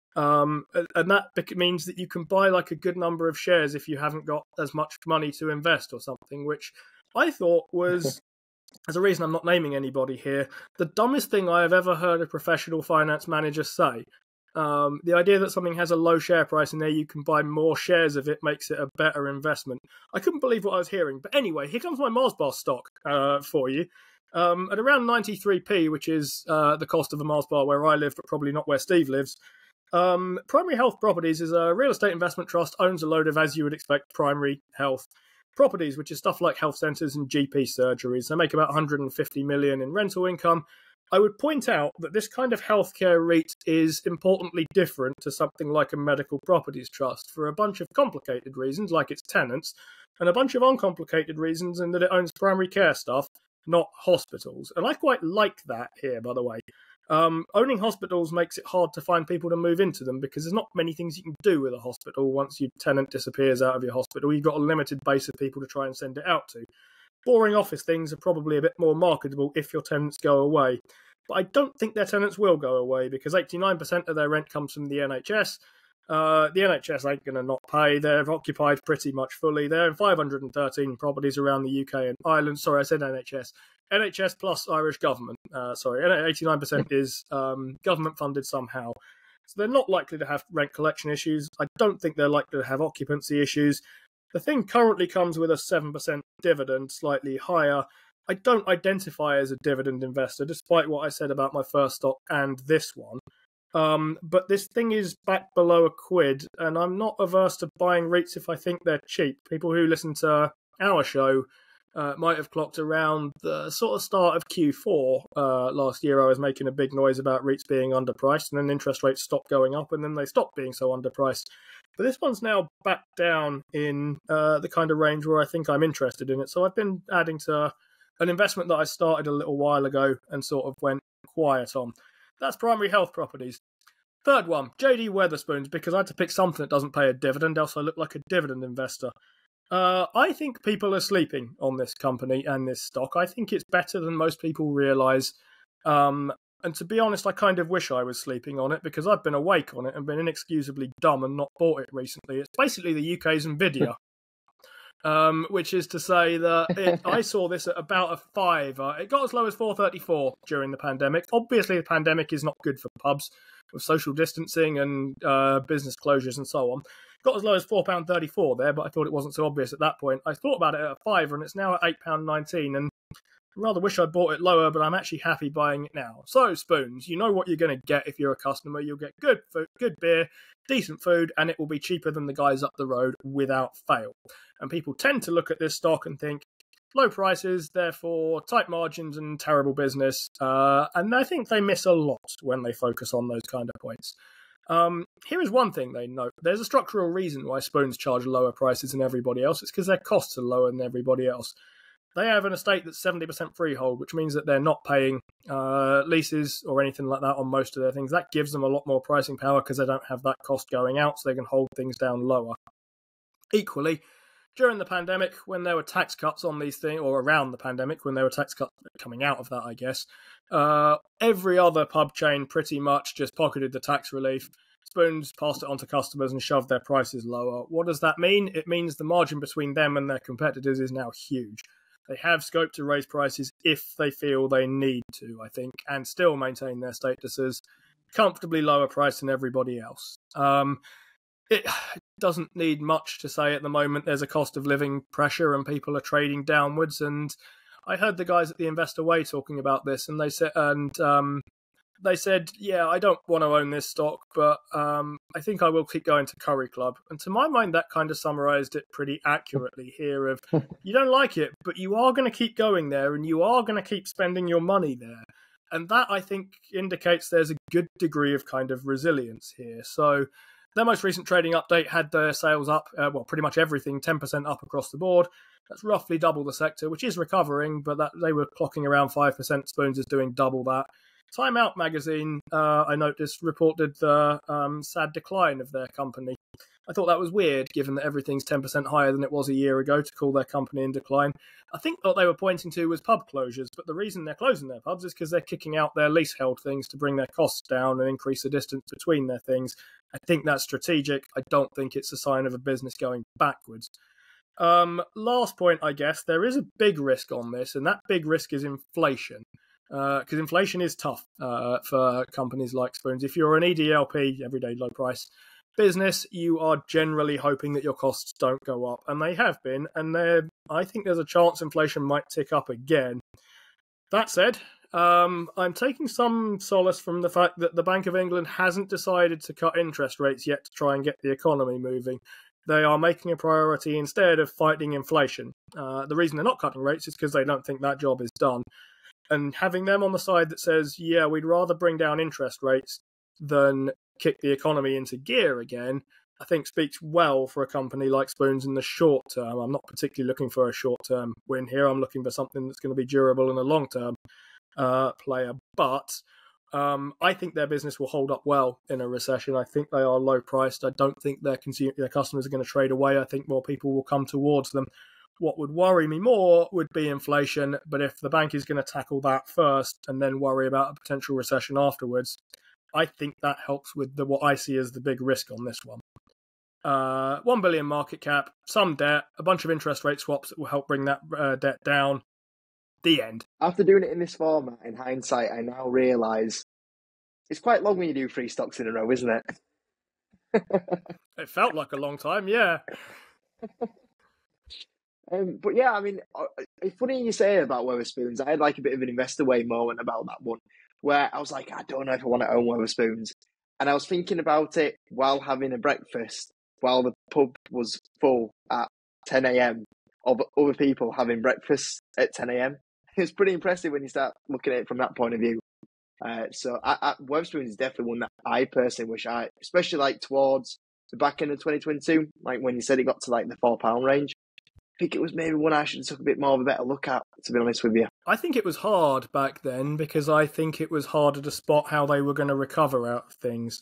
And that means that you can buy like a good number of shares if you haven't got as much money to invest or something, which I thought was, as a reason I'm not naming anybody here, the dumbest thing I have ever heard a professional finance manager say. The idea that something has a low share price and there you can buy more shares of it makes it a better investment. I couldn't believe what I was hearing. But anyway, here comes my Mars bar stock for you. At around 93p, which is the cost of a Mars bar where I live, but probably not where Steve lives. Primary Health Properties is a real estate investment trust, owns a load of, as you would expect, primary health properties, which is stuff like health centres and GP surgeries. They make about 150 million in rental income. I would point out that this kind of healthcare REIT is importantly different to something like a medical properties trust for a bunch of complicated reasons, like its tenants, and a bunch of uncomplicated reasons in that it owns primary care stuff, not hospitals. And I quite like that here, by the way. Owning hospitals makes it hard to find people to move into them because there's not many things you can do with a hospital once your tenant disappears out of your hospital. You've got a limited base of people to try and send it out to. Boring office things are probably a bit more marketable if your tenants go away. But I don't think their tenants will go away because 89% of their rent comes from the NHS. The NHS ain't going to not pay. They're occupied pretty much fully. They're in 513 properties around the UK and Ireland. Sorry, I said NHS. NHS plus Irish government. 89% is government funded somehow. So they're not likely to have rent collection issues. I don't think they're likely to have occupancy issues. The thing currently comes with a 7% dividend, slightly higher. I don't identify as a dividend investor, despite what I said about my first stock and this one. But this thing is back below £1, and I'm not averse to buying REITs if I think they're cheap. People who listen to our show might have clocked around the sort of start of Q4 last year. I was making a big noise about REITs being underpriced, and then interest rates stopped going up, and then they stopped being so underpriced. But this one's now back down in the kind of range where I think I'm interested in it. So I've been adding to an investment that I started a little while ago and sort of went quiet on. That's Primary Health Properties. Third one, JD Wetherspoons, because I had to pick something that doesn't pay a dividend, else I look like a dividend investor. I think people are sleeping on this company and this stock. I think it's better than most people realise. And to be honest, I kind of wish I was sleeping on it because I've been awake on it and been inexcusably dumb and not bought it recently. It's basically the UK's Nvidia. Which is to say that I saw this at about a 5. It got as low as 4.34 during the pandemic. Obviously, the pandemic is not good for pubs with social distancing and business closures and so on. Got as low as £4.34 there, but I thought it wasn't so obvious at that point. I thought about it at a 5, and it's now at £8.19, and I rather wish I bought it lower, but I'm actually happy buying it now. So, Spoons, you know what you're going to get if you're a customer. You'll get good food, good beer, decent food, and it will be cheaper than the guys up the road without fail. And people tend to look at this stock and think, low prices, therefore tight margins and terrible business. And I think they miss a lot when they focus on those kind of points. Here is one thing they note. There's a structural reason why Spoons charge lower prices than everybody else. It's because their costs are lower than everybody else. They have an estate that's 70% freehold, which means that they're not paying leases or anything like that on most of their things. That gives them a lot more pricing power because they don't have that cost going out, so they can hold things down lower. Equally, during the pandemic, when there were tax cuts on these things, or around the pandemic, when there were tax cuts coming out of that, I guess, every other pub chain pretty much just pocketed the tax relief. Spoons passed it on to customers and shoved their prices lower. What does that mean? It means the margin between them and their competitors is now huge. They have scope to raise prices if they feel they need to, I think, and still maintain their status as comfortably lower price than everybody else. It doesn't need much to say at the moment. There's a cost of living pressure and people are trading downwards. And I heard the guys at the Investor Way talking about this, and they said, yeah, I don't want to own this stock, but I think I will keep going to Curry Club. And to my mind, that kind of summarised it pretty accurately here of, you don't like it, but you are going to keep going there and you are going to keep spending your money there. And that, I think, indicates there's a good degree of kind of resilience here. So their most recent trading update had their sales up, pretty much everything, 10% up across the board. That's roughly double the sector, which is recovering, but that they were clocking around 5%. Spoons is doing double that. Time Out magazine, I noticed, reported the sad decline of their company. I thought that was weird, given that everything's 10% higher than it was a year ago, to call their company in decline. I think what they were pointing to was pub closures, but the reason they're closing their pubs is because they're kicking out their leasehold things to bring their costs down and increase the distance between their things. I think that's strategic. I don't think it's a sign of a business going backwards. Last point, I guess, there is a big risk on this, and that big risk is inflation. Because inflation is tough for companies like Spoons. If you're an EDLP, everyday low price business, you are generally hoping that your costs don't go up, and they have been, and I think there's a chance inflation might tick up again. That said, I'm taking some solace from the fact that the Bank of England hasn't decided to cut interest rates yet to try and get the economy moving. They are making a priority instead of fighting inflation. The reason they're not cutting rates is because they don't think that job is done. And having them on the side that says, yeah, we'd rather bring down interest rates than kick the economy into gear again, I think speaks well for a company like Spoons in the short term. I'm not particularly looking for a short-term win here. I'm looking for something that's going to be durable in a long-term player. But I think their business will hold up well in a recession. I think they are low-priced. I don't think their customers are going to trade away. I think more people will come towards them. What would worry me more would be inflation, but if the bank is going to tackle that first and then worry about a potential recession afterwards, I think that helps with what I see as the big risk on this one. 1 billion market cap, some debt, a bunch of interest rate swaps that will help bring that debt down. The end. After doing it in this format, in hindsight, I now realise it's quite long when you do 3 stocks in a row, isn't it? It felt like a long time, yeah. But yeah, I mean, it's funny you say about Wetherspoons. I had like a bit of an investor way moment about that one, where I was like, I don't know if I want to own Wetherspoons. And I was thinking about it while having a breakfast, while the pub was full at 10 a.m. of other people having breakfast at 10 a.m. It's pretty impressive when you start looking at it from that point of view. So Wetherspoons is definitely one that I personally wish especially like towards the back end of 2022, like when you said it got to like the £4 range. I think it was maybe one I should have took a bit more of a better look at, to be honest with you. I think it was hard back then because I think it was harder to spot how they were going to recover out of things.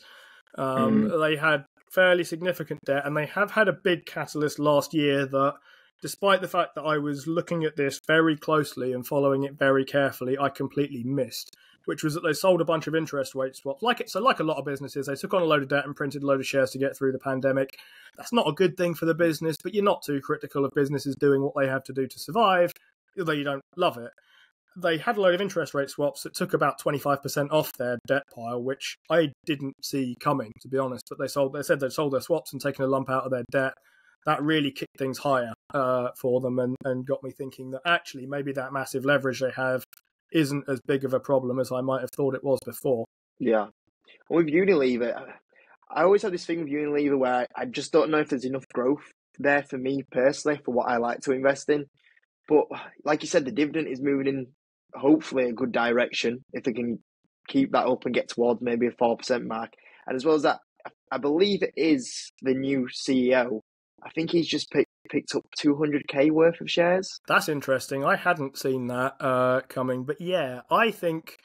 They had fairly significant debt, and they have had a big catalyst last year that, despite the fact that I was looking at this very closely and following it very carefully, I completely missed, which was that they sold a bunch of interest rate swaps. Like a lot of businesses, they took on a load of debt and printed a load of shares to get through the pandemic. That's not a good thing for the business, but you're not too critical of businesses doing what they have to do to survive, although you don't love it. They had a load of interest rate swaps that took about 25% off their debt pile, which I didn't see coming, to be honest. But they said they'd sold their swaps and taken a lump out of their debt. That really kicked things higher for them and got me thinking that actually maybe that massive leverage they have isn't as big of a problem as I might have thought it was before. Yeah. With Unilever, I always have this thing with Unilever where I just don't know if there's enough growth there for me personally for what I like to invest in. But like you said, the dividend is moving in hopefully a good direction if they can keep that up and get towards maybe a 4% mark. And as well as that, I believe it is the new CEO. I think he's just picked up 200k worth of shares. That's interesting. I hadn't seen that coming. But yeah, I think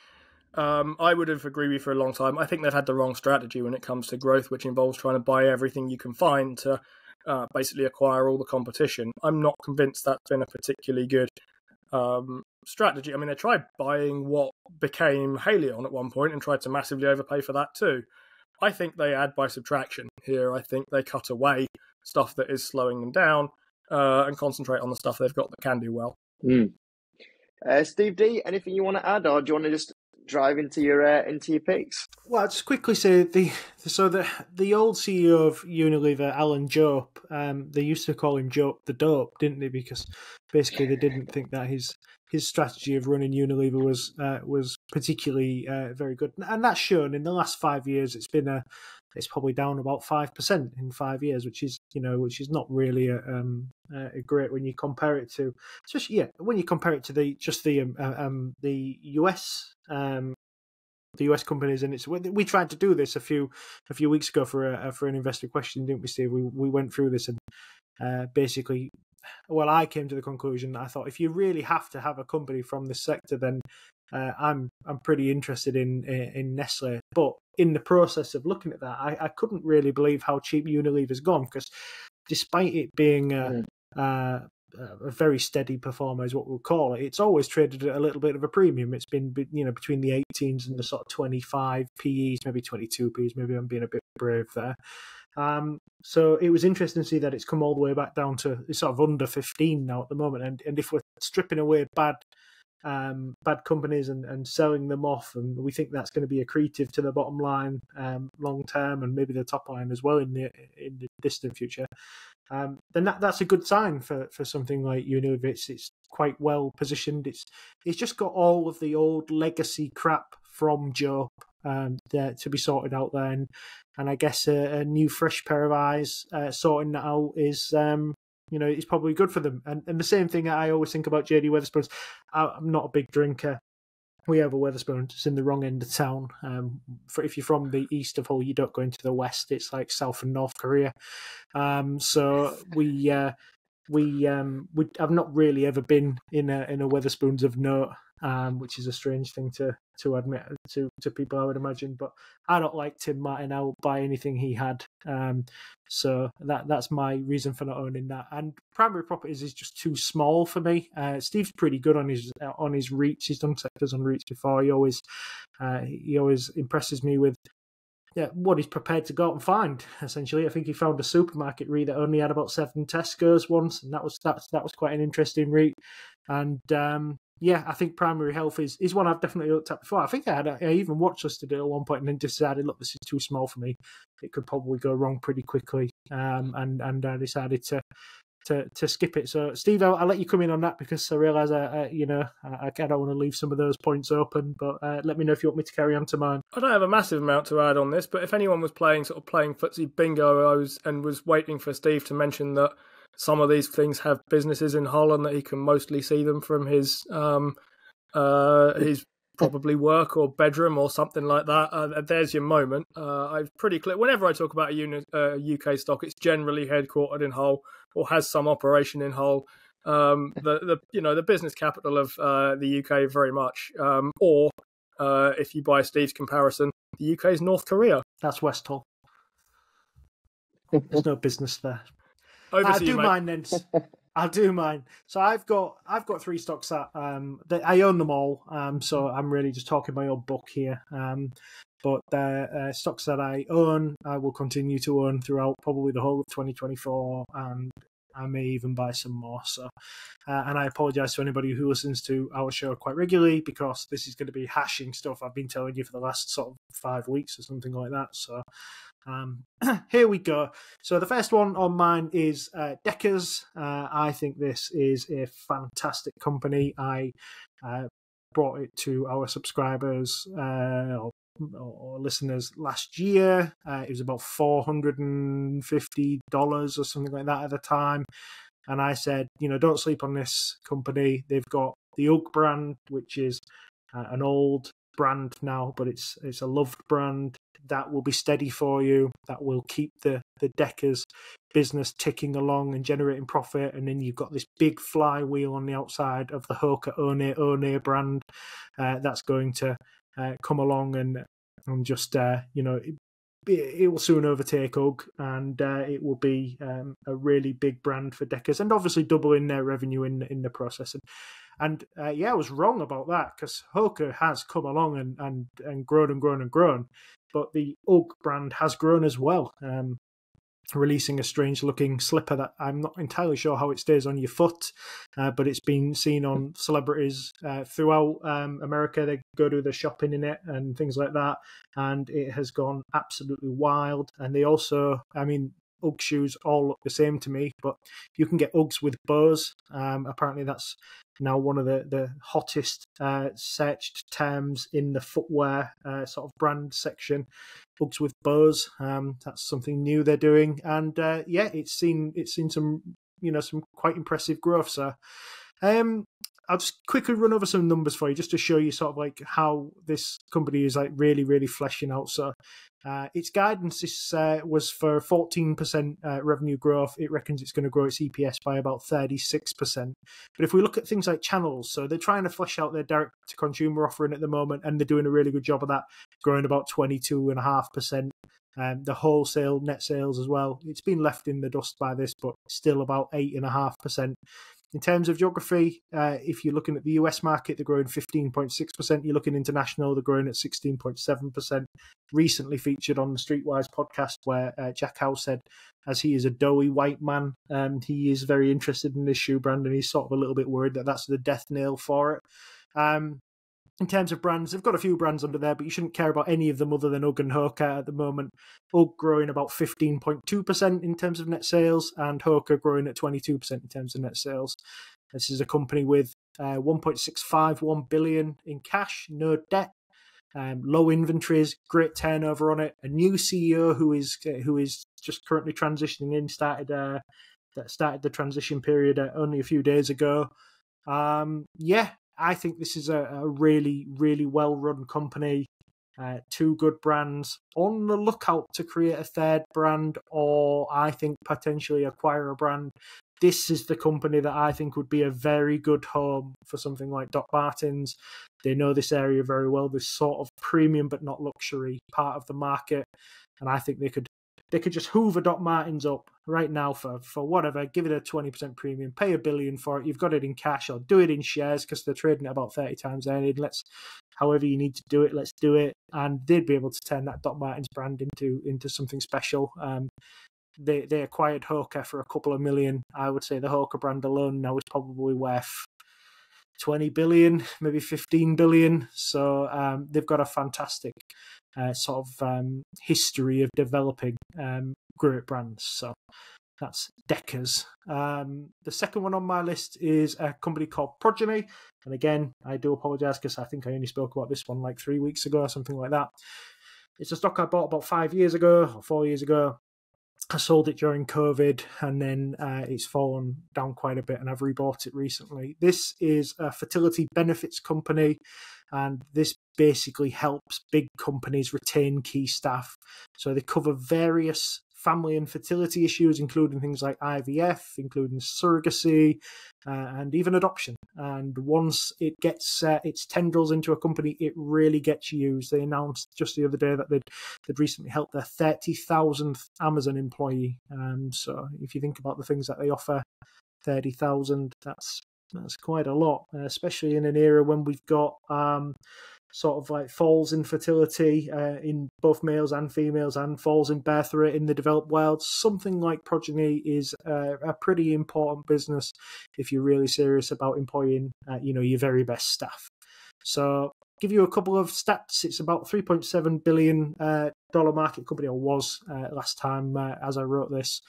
I would have agreed with you for a long time. I think they've had the wrong strategy when it comes to growth, which involves trying to buy everything you can find to basically acquire all the competition. I'm not convinced that's been a particularly good strategy. I mean, they tried buying what became Haleon at one point and tried to massively overpay for that too. I think they add by subtraction here. I think they cut away stuff that is slowing them down and concentrate on the stuff they've got that can do well. Steve D, anything you want to add, or do you want to just drive into your picks? Well, I'll just quickly say the old CEO of Unilever, Alan Jope, they used to call him Jope the Dope, didn't they? Because basically they didn't think that his strategy of running Unilever was particularly very good, and that's shown in the last 5 years. It's probably down about 5% in 5 years, which is not really a great when you compare it to, especially when you compare it to the US. The US companies, and we tried to do this a few weeks ago for an investor question, didn't we, Steve? We went through this and basically, well, I came to the conclusion that I thought if you really have to have a company from this sector, then I'm pretty interested in Nestle. But in the process of looking at that, I couldn't really believe how cheap Unilever's gone, because despite it being a very steady performer, is what we'll call it, it's always traded at a little bit of a premium. It's been, between the 18s and the sort of 25 PEs, maybe 22 PEs. Maybe I'm being a bit brave there. So it was interesting to see that it's come all the way back down to sort of under 15 now at the moment. And if we're stripping away bad companies and selling them off, and we think that's going to be accretive to the bottom line long term, and maybe the top line as well in the distant future, then that's a good sign for something like Unilever. It's quite well positioned. It's just got all of the old legacy crap from Joe there to be sorted out there, and I guess a new fresh pair of eyes sorting that out is it's probably good for them. And the same thing I always think about JD Wetherspoons. I'm not a big drinker. We have a Wetherspoons. It's in the wrong end of town. If you're from the east of Hull, you don't go into the west. It's like South and North Korea. So we I've not really ever been in a Wetherspoons of note, which is a strange thing to admit to people, I would imagine. But I don't like Tim Martin. I'll buy anything he had. So that's my reason for not owning that. And Primary Properties is just too small for me. Steve's pretty good on his reach. He's done sectors on reach before. He always impresses me with what he's prepared to go out and find. Essentially, I think he found a supermarket REIT that only had about 7 Tesco's once, and that was quite an interesting REIT. And I think Primary Health is one I've definitely looked at before. I think I even watch listed it at one point and then decided, look, this is too small for me. It could probably go wrong pretty quickly, and I decided to skip it. So, Steve, I'll let you come in on that, because I realise I don't want to leave some of those points open. But let me know if you want me to carry on to mine. I don't have a massive amount to add on this, but if anyone was playing footsie bingo, and was waiting for Steve to mention that some of these things have businesses in Hull and that he can mostly see them from his probably work or bedroom or something like that. There's your moment. I've pretty clear. Whenever I talk about a UK stock, it's generally headquartered in Hull or has some operation in Hull. The business capital of the UK very much. Or if you buy Steve's comparison, the UK is North Korea. That's West Hull. There's no business there. I'll do mine then. I'll do mine. So I've got 3 stocks that I own them all. So I'm really just talking my own book here. But they're stocks that I own. I will continue to own throughout probably the whole of 2024, and I may even buy some more. So, and I apologise to anybody who listens to our show quite regularly, because this is going to be hashing stuff I've been telling you for the last sort of 5 weeks or something like that. So. Here we go. So the first one on mine is Deckers. I think this is a fantastic company. I brought it to our subscribers or listeners last year. It was about $450 or something like that at the time. And I said, don't sleep on this company. They've got the UGG brand, which is an old brand now, but it's a loved brand that will be steady for you, that will keep the Deckers business ticking along and generating profit. And then you've got this big flywheel on the outside of the Hoka One brand that's going to come along and just it will soon overtake UGG, and it will be a really big brand for Deckers, and obviously doubling their revenue in the process. And I was wrong about that, because Hoka has come along and grown and grown and grown, but the UGG brand has grown as well, releasing a strange-looking slipper that I'm not entirely sure how it stays on your foot, but it's been seen on celebrities throughout America. They go do their shopping in it and things like that, and it has gone absolutely wild. And they also, UGG shoes all look the same to me, but you can get Uggs with bows. Apparently that's now one of the hottest searched terms in the footwear sort of brand section. Uggs with bows. That's something new they're doing, and it's seen some some quite impressive growth. So I'll just quickly run over some numbers for you, just to show you sort of like how this company is like really, really fleshing out. So Its guidance was for 14% revenue growth. It reckons it's going to grow its EPS by about 36%. But if we look at things like channels, so they're trying to flesh out their direct-to-consumer offering at the moment, and they're doing a really good job of that, growing about 22.5%. The wholesale net sales as well. It's been left in the dust by this, but still about 8.5%. In terms of geography, if you're looking at the US market, they're growing 15.6%. You're looking international, they're growing at 16.7%. Recently featured on the Streetwise podcast where Jack Howe said, as he is a doughy white man, he is very interested in this shoe brand, and he's sort of a little bit worried that that's the death nail for it. In terms of brands, they've got a few brands under there, but you shouldn't care about any of them other than UGG and Hoka at the moment. UGG growing about 15.2% in terms of net sales, and Hoka growing at 22% in terms of net sales. This is a company with 1.651 billion in cash, no debt, low inventories, great turnover on it. A new CEO who is just currently transitioning in started the transition period only a few days ago. I think this is a really, really well-run company. Two good brands, on the lookout to create a third brand, or I think potentially acquire a brand. This is the company that I think would be a very good home for something like Doc Martens. They know this area very well, this sort of premium but not luxury part of the market, and I think they could just hoover Doc Martens up right now for whatever, give it a 20% premium, pay $1 billion for it. You've got it in cash, or do it in shares because they're trading at about 30 times earnings. However you need to do it, let's do it. And they'd be able to turn that Doc Martens brand into something special. They acquired Hoka for a couple of million. I would say the Hoka brand alone now is probably worth 20 billion, maybe 15 billion. So they've got a fantastic history of developing great brands. So that's Deckers. The second one on my list is a company called Progeny. And again, I do apologise because I think I only spoke about this one like 3 weeks ago or something like that. It's a stock I bought about 5 years ago or 4 years ago. I sold it during COVID, and then it's fallen down quite a bit, and I've rebought it recently. This is a fertility benefits company, and this basically helps big companies retain key staff. So they cover various family and fertility issues, including things like IVF, including surrogacy, and even adoption. And once it gets its tendrils into a company, it really gets used. They announced just the other day that they'd recently helped their 30,000th Amazon employee. So if you think about the things that they offer, 30,000, that's quite a lot, especially in an era when we've got sort of like falls in fertility in both males and females, and falls in birth rate in the developed world. Something like Progeny is a pretty important business if you're really serious about employing your very best staff. So give you a couple of stats. It's about $3.7 billion market company, or was last time as I wrote this.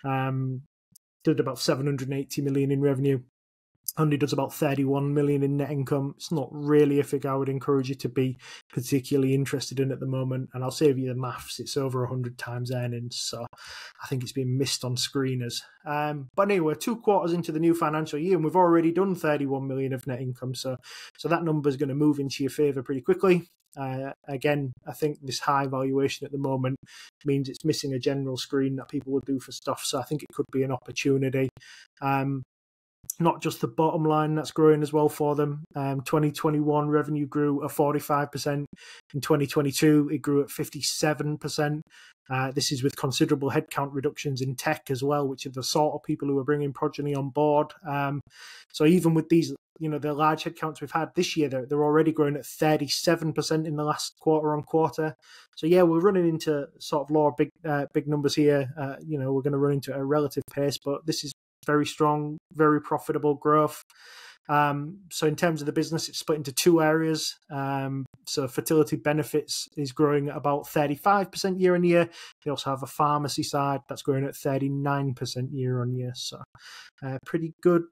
Did about 780 million in revenue. Only does about 31 million in net income. It's not really a figure I would encourage you to be particularly interested in at the moment. And I'll save you the maths. It's over 100 times earnings. So I think it's been missed on screeners. But anyway, 2 quarters into the new financial year, and we've already done 31 million of net income. So that number is going to move into your favour pretty quickly. Again, I think this high valuation at the moment means it's missing a general screen that people would do for stuff. So I think it could be an opportunity. Not just the bottom line that's growing as well for them. 2021 revenue grew at 45%. In 2022, it grew at 57%. This is with considerable headcount reductions in tech as well, which are the sort of people who are bringing Progeny on board. So even with these, the large headcounts we've had this year, they're already growing at 37% in the last quarter on quarter. So yeah, we're running into sort of lower big numbers here. We're going to run into a relative pace, but this is very strong, very profitable growth. So in terms of the business, it's split into 2 areas. So fertility benefits is growing at about 35% year on year. They also have a pharmacy side that's growing at 39% year on year. So pretty good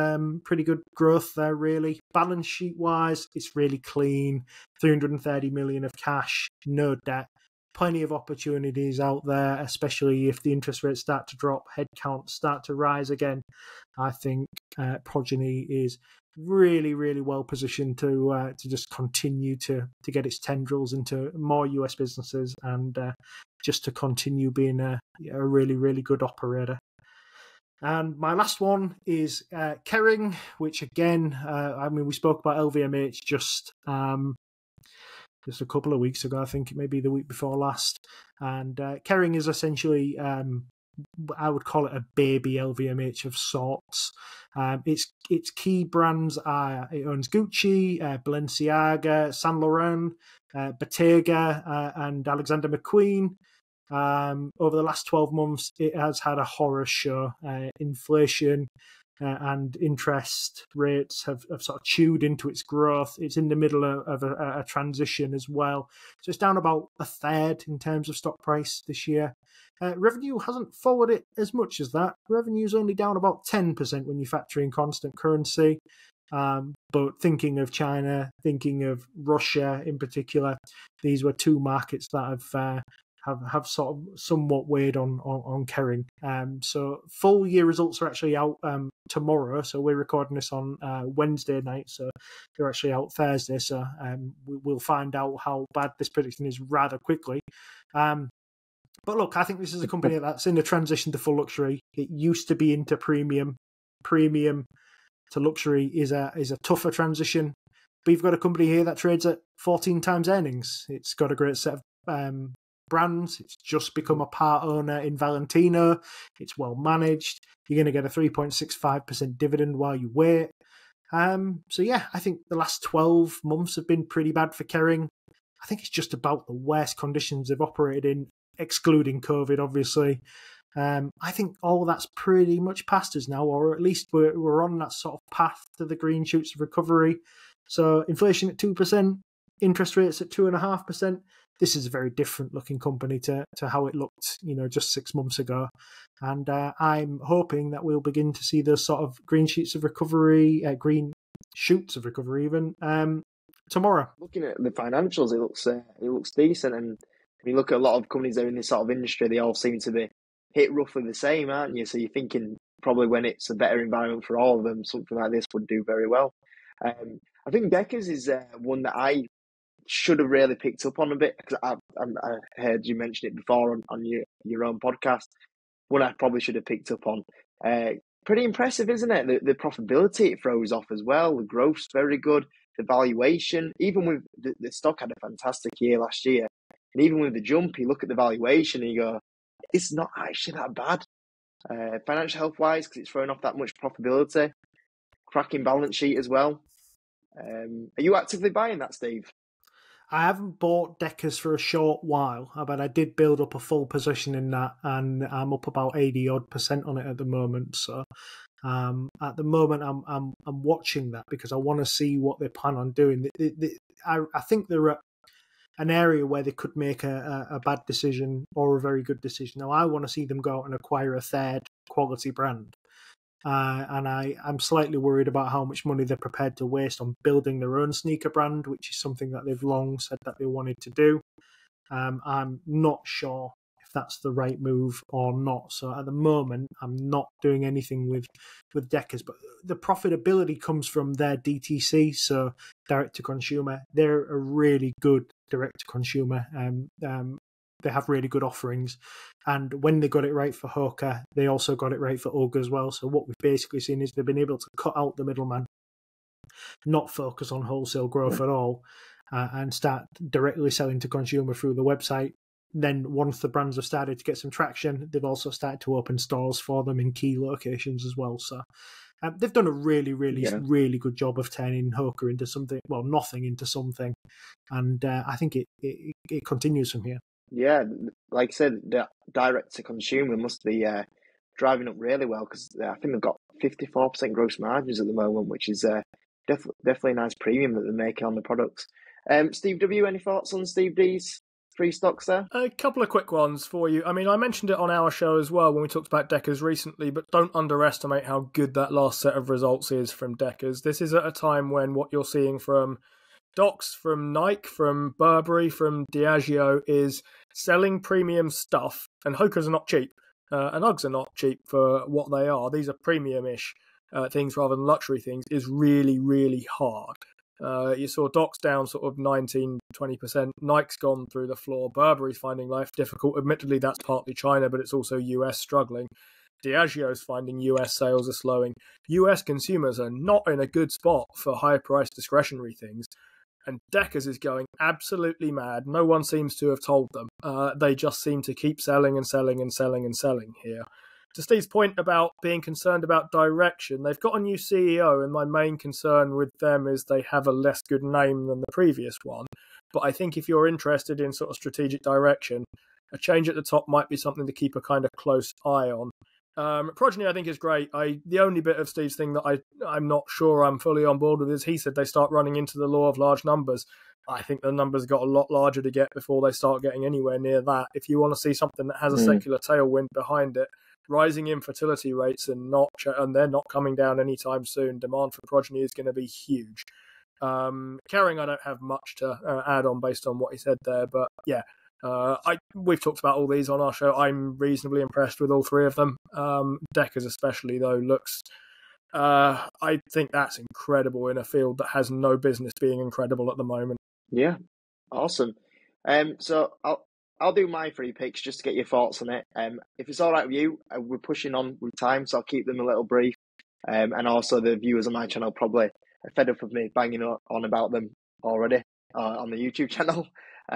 growth there, really. Balance sheet wise, it's really clean. 330 million of cash, no debt. plenty of opportunities out there, especially if the interest rates start to drop, headcounts start to rise again. I think Progeny is really, really well positioned to just continue to get its tendrils into more US businesses and just to continue being a really, really good operator. And my last one is Kering, which again, we spoke about LVMH just a couple of weeks ago, I think maybe the week before last. And Kering is essentially, I would call it a baby LVMH of sorts. Its key brands are, it owns Gucci, Balenciaga, Saint Laurent, Bottega, and Alexander McQueen. Over the last 12 months, it has had a horror show. Inflation and interest rates have sort of chewed into its growth. It's in the middle of a transition as well. So it's down about a third in terms of stock price this year. Revenue hasn't followed it as much as that. Revenue's only down about 10% when you factor in constant currency. But thinking of China, thinking of Russia in particular, these were two markets that have sort of somewhat weighed on Kering. So full year results are actually out tomorrow. So we're recording this on Wednesday night. So they're actually out Thursday. So we'll find out how bad this prediction is rather quickly. But look, I think this is a company that's in a transition to full luxury. It used to be into premium. Premium to luxury is a tougher transition. But you've got a company here that trades at 14 times earnings. It's got a great set of brands. It's just become a part owner in Valentino. It's well managed. You're going to get a 3.65% dividend while you wait. So yeah, I think the last 12 months have been pretty bad for Kering. I think it's just about the worst conditions they've operated in, excluding COVID, obviously. I think all that's pretty much past us now, or at least we're on that sort of path to the green shoots of recovery. So inflation at 2%, interest rates at 2.5%. This is a very different looking company to how it looked, just 6 months ago. And I'm hoping that we'll begin to see those sort of green shoots of recovery, even tomorrow. Looking at the financials, it looks decent. And when you look at a lot of companies that are in this sort of industry, they all seem to be hit roughly the same, aren't you? So you're thinking probably when it's a better environment for all of them, something like this would do very well. I think Deckers is one that I should have really picked up on a bit, because I heard you mention it before on your own podcast. One I probably should have picked up on. Pretty impressive, isn't it? The profitability it throws off as well. The growth's very good. The valuation, even with the stock had a fantastic year last year, and even with the jump, you look at the valuation and you go, it's not actually that bad. Financial health wise, because it's throwing off that much profitability. Cracking balance sheet as well. Are you actively buying that, Steve? I haven't bought Deckers for a short while, but I did build up a full position in that, and I'm up about 80% on it at the moment. So at the moment, I'm watching that because I want to see what they plan on doing. I think they're at an area where they could make a bad decision or a very good decision. Now, I want to see them go out and acquire a third quality brand. And I'm slightly worried about how much money they're prepared to waste on building their own sneaker brand, which is something that they've long said that they wanted to do. I'm not sure if that's the right move or not. So at the moment, I'm not doing anything with Deckers. But the profitability comes from their DTC, so direct to consumer. They're a really good direct to consumer. They have really good offerings. And when they got it right for Hoka, they also got it right for UGG as well. So what we've basically seen is they've been able to cut out the middleman, not focus on wholesale growth at all, and start directly selling to consumer through the website. Then once the brands have started to get some traction, they've also started to open stores for them in key locations as well. So they've done a really, really, really good job of turning Hoka into something, well, nothing into something. And I think it continues from here. Yeah, like I said, the direct to consumer must be driving up really well, because I think they've got 54% gross margins at the moment, which is definitely a nice premium that they're making on the products. Steve W, any thoughts on Steve D's three stocks there? A couple of quick ones for you. I mean, I mentioned it on our show as well when we talked about Deckers recently, but don't underestimate how good that last set of results is from Deckers. This is at a time when what you're seeing from Docs, from Nike, from Burberry, from Diageo is selling premium stuff, and Hokas are not cheap, and Uggs are not cheap for what they are. These are premium-ish things rather than luxury things, is really, really hard. You saw Docs down sort of 19, 20%. Nike's gone through the floor. Burberry's finding life difficult. Admittedly, that's partly China, but it's also US struggling. Diageo's finding US sales are slowing. US consumers are not in a good spot for high-priced discretionary things. And Deckers is going absolutely mad. No one seems to have told them. They just seem to keep selling and selling and selling and selling here. To Steve's point about being concerned about direction, they've got a new CEO, and my main concern with them is they have a less good name than the previous one. But I think if you're interested in sort of strategic direction, a change at the top might be something to keep a kind of close eye on. Progeny, I think, is great. The only bit of Steve's thing that I'm not sure I'm fully on board with is he said they start running into the law of large numbers. I think the numbers got a lot larger to get before they start getting anywhere near that. If you want to see something that has a secular tailwind behind it, rising infertility rates and they're not coming down anytime soon, demand for progeny is going to be huge. Carrying, I don't have much to add on based on what he said there, but yeah. We've talked about all these on our show. I'm reasonably impressed with all three of them. Deckers especially, though, looks... I think that's incredible in a field that has no business being incredible at the moment. Yeah, awesome. So I'll do my 3 picks just to get your thoughts on it. If it's all right with you, we're pushing on with time, so I'll keep them a little brief. And also the viewers on my channel probably are fed up of me banging on about them already on the YouTube channel.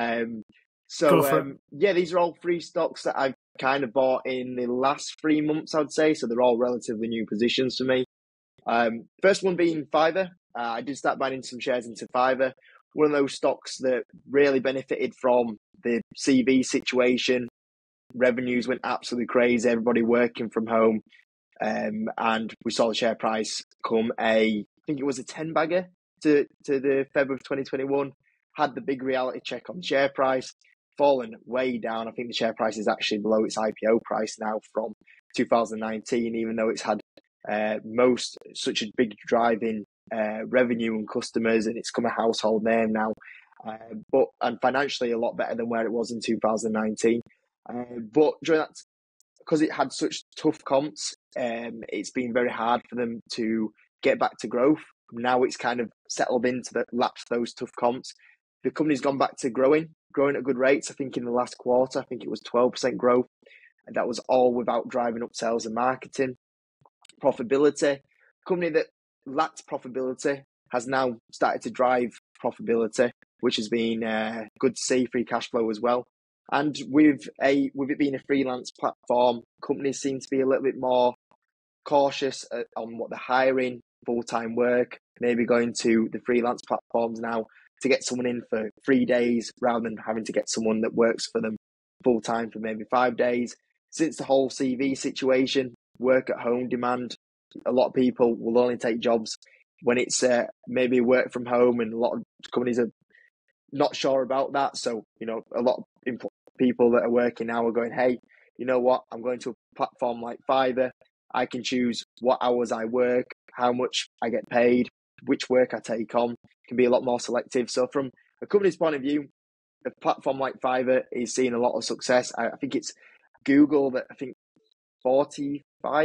Yeah, these are all 3 stocks that I've kind of bought in the last 3 months, I'd say. So they're all relatively new positions for me. First one being Fiverr. I did start buying some shares into Fiverr. One of those stocks that really benefited from the CV situation. Revenues went absolutely crazy. Everybody working from home. And we saw the share price come I think it was a 10-bagger to the February of 2021. Had the big reality check on the share price. Fallen way down. I think the share price is actually below its IPO price now from 2019, even though it's had such a big drive in revenue and customers, and it's become a household name now. And financially a lot better than where it was in 2019. But during that, because it had such tough comps, it's been very hard for them to get back to growth. Now it's kind of settled into the lapse those tough comps. The company's gone back to growing at good rates. I think in the last quarter, I think it was 12% growth. And that was all without driving up sales and marketing. Profitability. Company that lacked profitability has now started to drive profitability, which has been good to see, free cash flow as well. And with it being a freelance platform, companies seem to be a little bit more cautious on what they're hiring, full-time work, maybe going to the freelance platforms now to get someone in for 3 days rather than having to get someone that works for them full-time for maybe 5 days. Since the whole CV situation, work at home demand, a lot of people will only take jobs when it's maybe work from home, and a lot of companies are not sure about that. So, a lot of people that are working now are going, hey, you know what? I'm going to a platform like Fiverr. I can choose what hours I work, how much I get paid, which work I take on. Can be a lot more selective. So from a company's point of view, a platform like Fiverr is seeing a lot of success. I think it's Google that I think 45%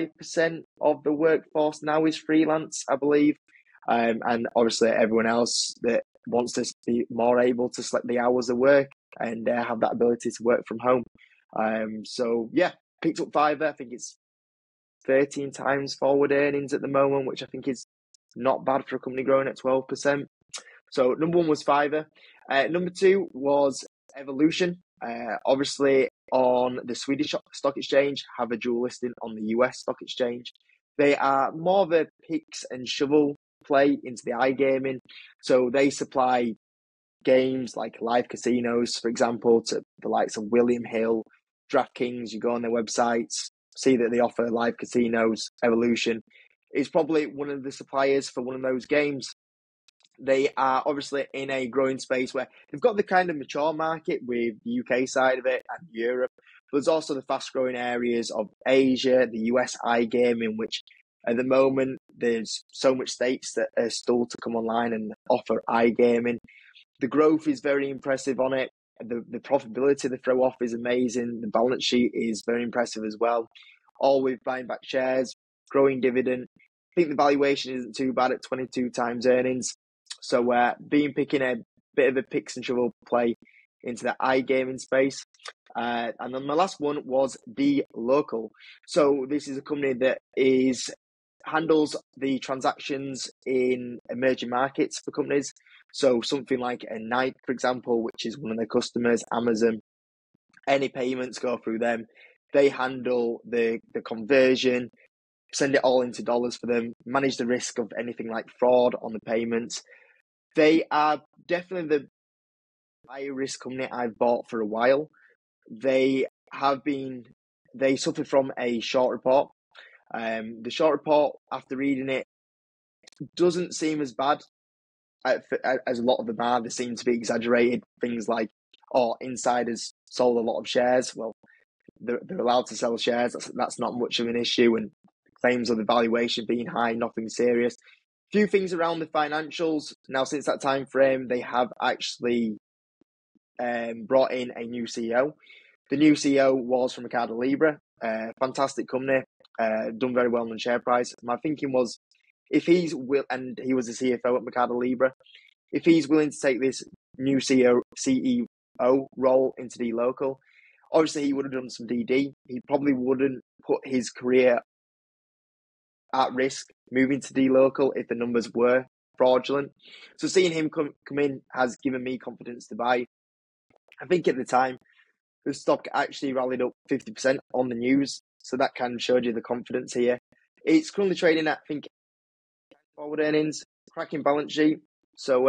of the workforce now is freelance, I believe. And obviously everyone else that wants to be more able to select the hours of work and have that ability to work from home. So yeah, picked up Fiverr. I think it's 13 times forward earnings at the moment, which I think is not bad for a company growing at 12%. So number 1 was Fiverr. Number 2 was Evolution. Obviously on the Swedish stock exchange, have a dual listing on the US stock exchange. They are more of a picks and shovel play into the iGaming. So they supply games like live casinos, for example, to the likes of William Hill, DraftKings. You go on their websites, see that they offer live casinos. Evolution is probably one of the suppliers for one of those games. They are obviously in a growing space where they've got the kind of mature market with the UK side of it and Europe. But there's also the fast-growing areas of Asia, the US iGaming, which at the moment there's so much states that are still to come online and offer iGaming. The growth is very impressive on it. The profitability they throw off is amazing. The balance sheet is very impressive as well. All with buying back shares, growing dividend. I think the valuation isn't too bad at 22 times earnings. So picking a bit of a picks and shovel play into the iGaming space. And then my last one was dLocal. So this is a company that handles the transactions in emerging markets for companies. So something like a Nike, for example, which is one of their customers, Amazon, any payments go through them. They handle the conversion, send it all into dollars for them, manage the risk of anything like fraud on the payments. They are definitely the higher risk company I've bought for a while. They suffer from a short report. The short report, after reading it, doesn't seem as bad as a lot of them are. They seem to be exaggerated. Things like, insiders sold a lot of shares. Well, they're allowed to sell shares. That's not much of an issue. And claims of the valuation being high, nothing serious. Few things around the financials. Now, since that time frame, they have actually brought in a new CEO. The new CEO was from Mercado Libre, fantastic company, done very well on the share price. My thinking was, if he was the CFO at Mercado Libre, if he's willing to take this new CEO role into dLocal, obviously he would have done some DD. He probably wouldn't put his career at risk moving to dLocal if the numbers were fraudulent. So seeing him come in has given me confidence to buy. I think at the time, the stock actually rallied up 50% on the news. So that kind of showed you the confidence here. It's currently trading at, I think, forward earnings, cracking balance sheet. So,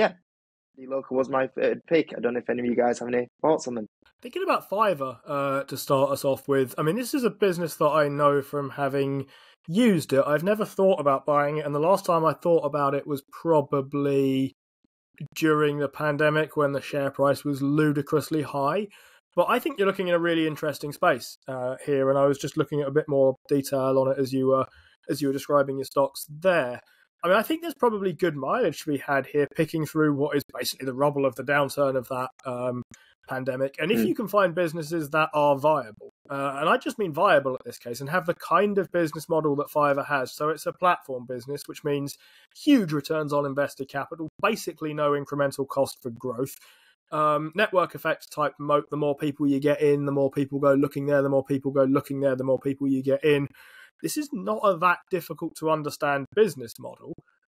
dLocal was my third pick. I don't know if any of you guys have any thoughts on them. Thinking about Fiverr to start us off with, I mean, this is a business that I know from having used it. I've never thought about buying it, and the last time I thought about it was probably during the pandemic when the share price was ludicrously high. But I think you're looking at a really interesting space here, and I was just looking at a bit more detail on it as you were describing your stocks there. I mean, I think there's probably good mileage to be had here, picking through what is basically the rubble of the downturn of that pandemic. And if you can find businesses that are viable, and I just mean viable at this case, and have the kind of business model that Fiverr has. So it's a platform business, which means huge returns on invested capital, basically no incremental cost for growth. Network effect type moat, the more people you get in, the more people go looking there, the more people go looking there, the more people you get in. This is not a that difficult to understand business model.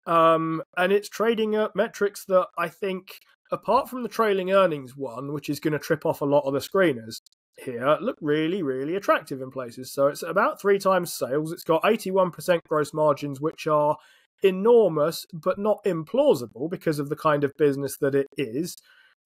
And it's trading at metrics that I think, apart from the trailing earnings one, which is going to trip off a lot of the screeners here, look really, really attractive in places. So it's about 3 times sales. It's got 81% gross margins, which are enormous, but not implausible because of the kind of business that it is.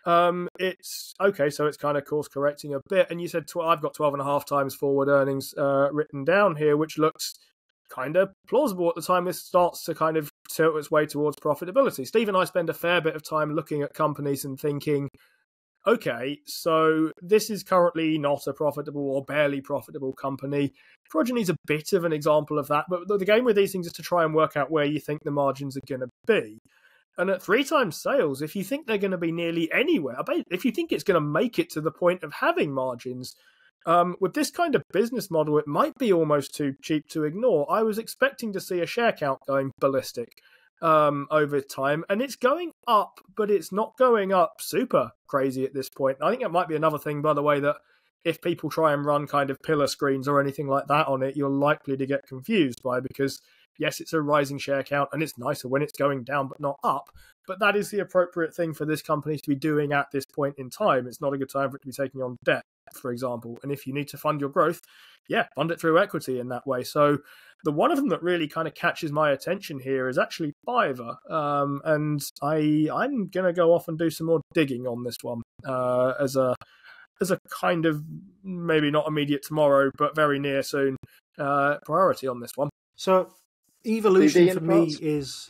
It's okay, so it's kind of course correcting a bit. And you said I've got 12.5 times forward earnings written down here, which looks kind of plausible at the time this starts to kind of tilt its way towards profitability. Steve and I spend a fair bit of time looking at companies and thinking, okay, so this is currently not a profitable or barely profitable company. Progeny's a bit of an example of that, but the game with these things is to try and work out where you think the margins are going to be. And at 3 times sales, if you think they're going to be nearly anywhere, if you think it's going to make it to the point of having margins, with this kind of business model, it might be almost too cheap to ignore. I was expecting to see a share count going ballistic over time, and it's going up, but it's not going up super crazy at this point. I think it might be another thing, by the way, that if people try and run kind of pillar screens or anything like that on it, you're likely to get confused by, because yes, it's a rising share count, and it's nicer when it's going down but not up. But that is the appropriate thing for this company to be doing at this point in time. It's not a good time for it to be taking on debt, for example. And if you need to fund your growth, fund it through equity in that way. So the one of them that really kind of catches my attention here is actually Fiverr. And I'm going to go off and do some more digging on this one as a kind of, maybe not immediate tomorrow, but very near soon priority on this one. So Evolution for me is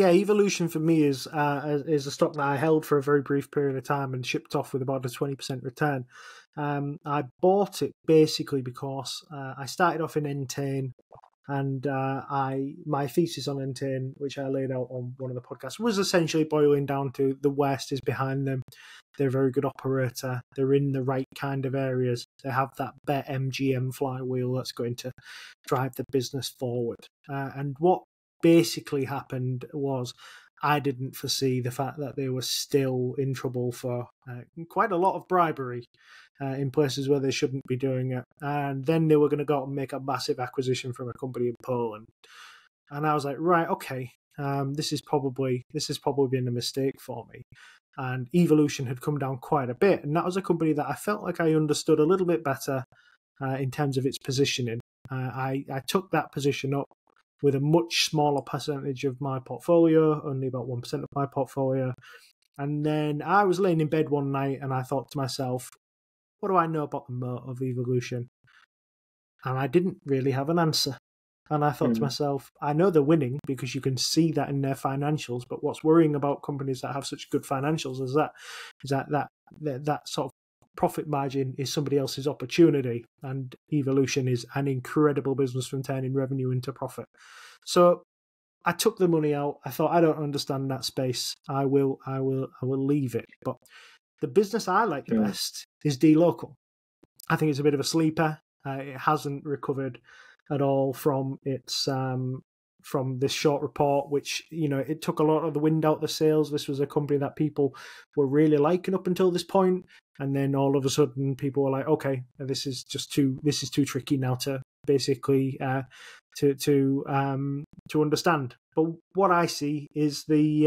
a stock that I held for a very brief period of time and shipped off with about a 20% return. I bought it basically because I started off in Entain. And my thesis on Entain, which I laid out on one of the podcasts, was essentially boiling down to the West is behind them. They're a very good operator. They're in the right kind of areas. They have that BetMGM flywheel that's going to drive the business forward. And what basically happened was I didn't foresee the fact that they were still in trouble for quite a lot of bribery in places where they shouldn't be doing it. And then they were going to go out and make a massive acquisition from a company in Poland. And I was like, right, okay, this has probably been a mistake for me. And Evolution had come down quite a bit. And that was a company that I felt like I understood a little bit better in terms of its positioning. I took that position up with a much smaller percentage of my portfolio, only about 1% of my portfolio. And then I was laying in bed one night and I thought to myself, what do I know about the moat of Evolution? And I didn't really have an answer. And I thought to myself, I know they're winning because you can see that in their financials. But what's worrying about companies that have such good financials is that sort of profit margin is somebody else's opportunity. And Evolution is an incredible business from turning revenue into profit. So I took the money out. I thought, I don't understand that space. I will leave it. But the business I like the best is dLocal. I think it's a bit of a sleeper. It hasn't recovered at all from its from this short report, which, you know, it took a lot of the wind out of the sails. This was a company that people were really liking up until this point, and then all of a sudden people were like, okay, this is too tricky now to basically to understand. But what I see is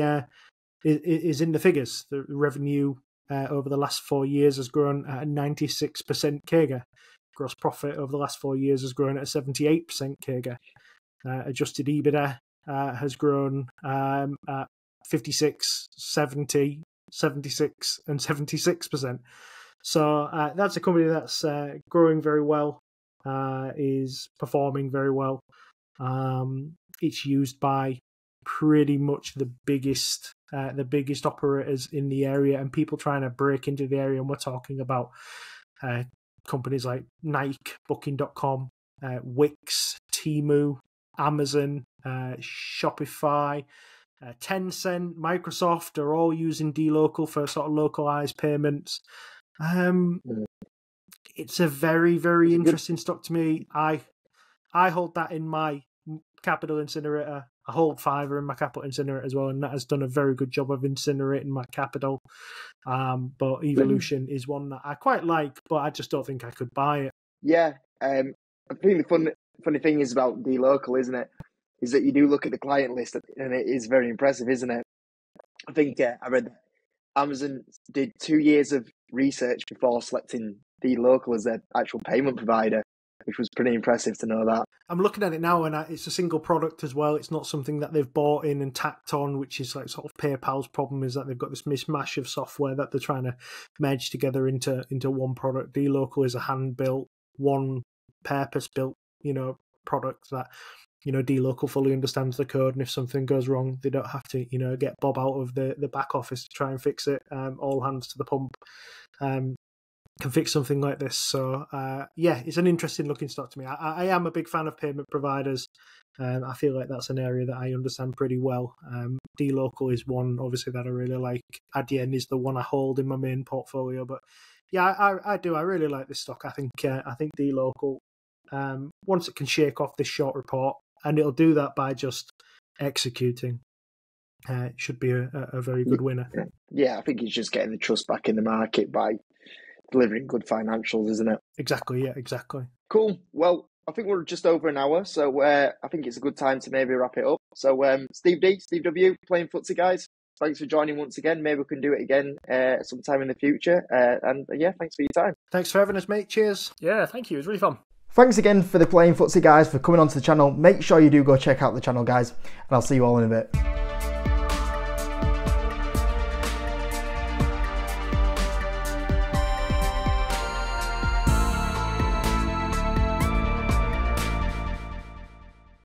is in the figures. The revenue over the last 4 years has grown at a 96% CAGR. Gross profit over the last 4 years has grown at a 78% CAGR. Adjusted EBITDA has grown at 56, 70, 76 and 76%. So that's a company that's growing very well, is performing very well. It's used by pretty much the biggest operators in the area and people trying to break into the area. And we're talking about companies like Nike, Booking.com, Wix, Temu, Amazon, Shopify, Tencent, Microsoft are all using dLocal for sort of localized payments. It's a very, very interesting stock to me. I hold that in my capital incinerator. I hold Fiverr in my capital incinerator as well, and that has done a very good job of incinerating my capital. But Evolution is one that I quite like, but I just don't think I could buy it. Yeah, I think the funny thing is about dLocal, isn't it, is that you do look at the client list and it is very impressive, isn't it? I think I read that Amazon did 2 years of research before selecting dLocal as their actual payment provider, which was pretty impressive to know that. I'm looking at it now, and it's a single product as well. It's not something that they've bought in and tacked on, which is like sort of PayPal's problem, is that they've got this mishmash of software that they're trying to merge together into one product. dLocal is a hand-built, one purpose-built, product that, dLocal fully understands the code, and if something goes wrong, they don't have to, get Bob out of the back office to try and fix it. All hands to the pump. Can fix something like this. So, it's an interesting looking stock to me. I am a big fan of payment providers. I feel like that's an area that I understand pretty well. dLocal is one, obviously, that I really like. Adyen is the one I hold in my main portfolio. But yeah, I do. I really like this stock. I think dLocal, once it can shake off this short report, and it'll do that by just executing, it should be a very good winner. Yeah, I think it's just getting the trust back in the market by delivering good financials, isn't it? Exactly, yeah, exactly. Cool. Well, I think we're just over an hour, so I think it's a good time to maybe wrap it up. So, Steve W, Playing Footsie guys, thanks for joining once again. Maybe we can do it again sometime in the future. And thanks for your time. Thanks for having us, mate. Cheers. Yeah, thank you. It was really fun. Thanks again for the Playing Footsie guys for coming onto the channel. Make sure you do go check out the channel, guys, and I'll see you all in a bit.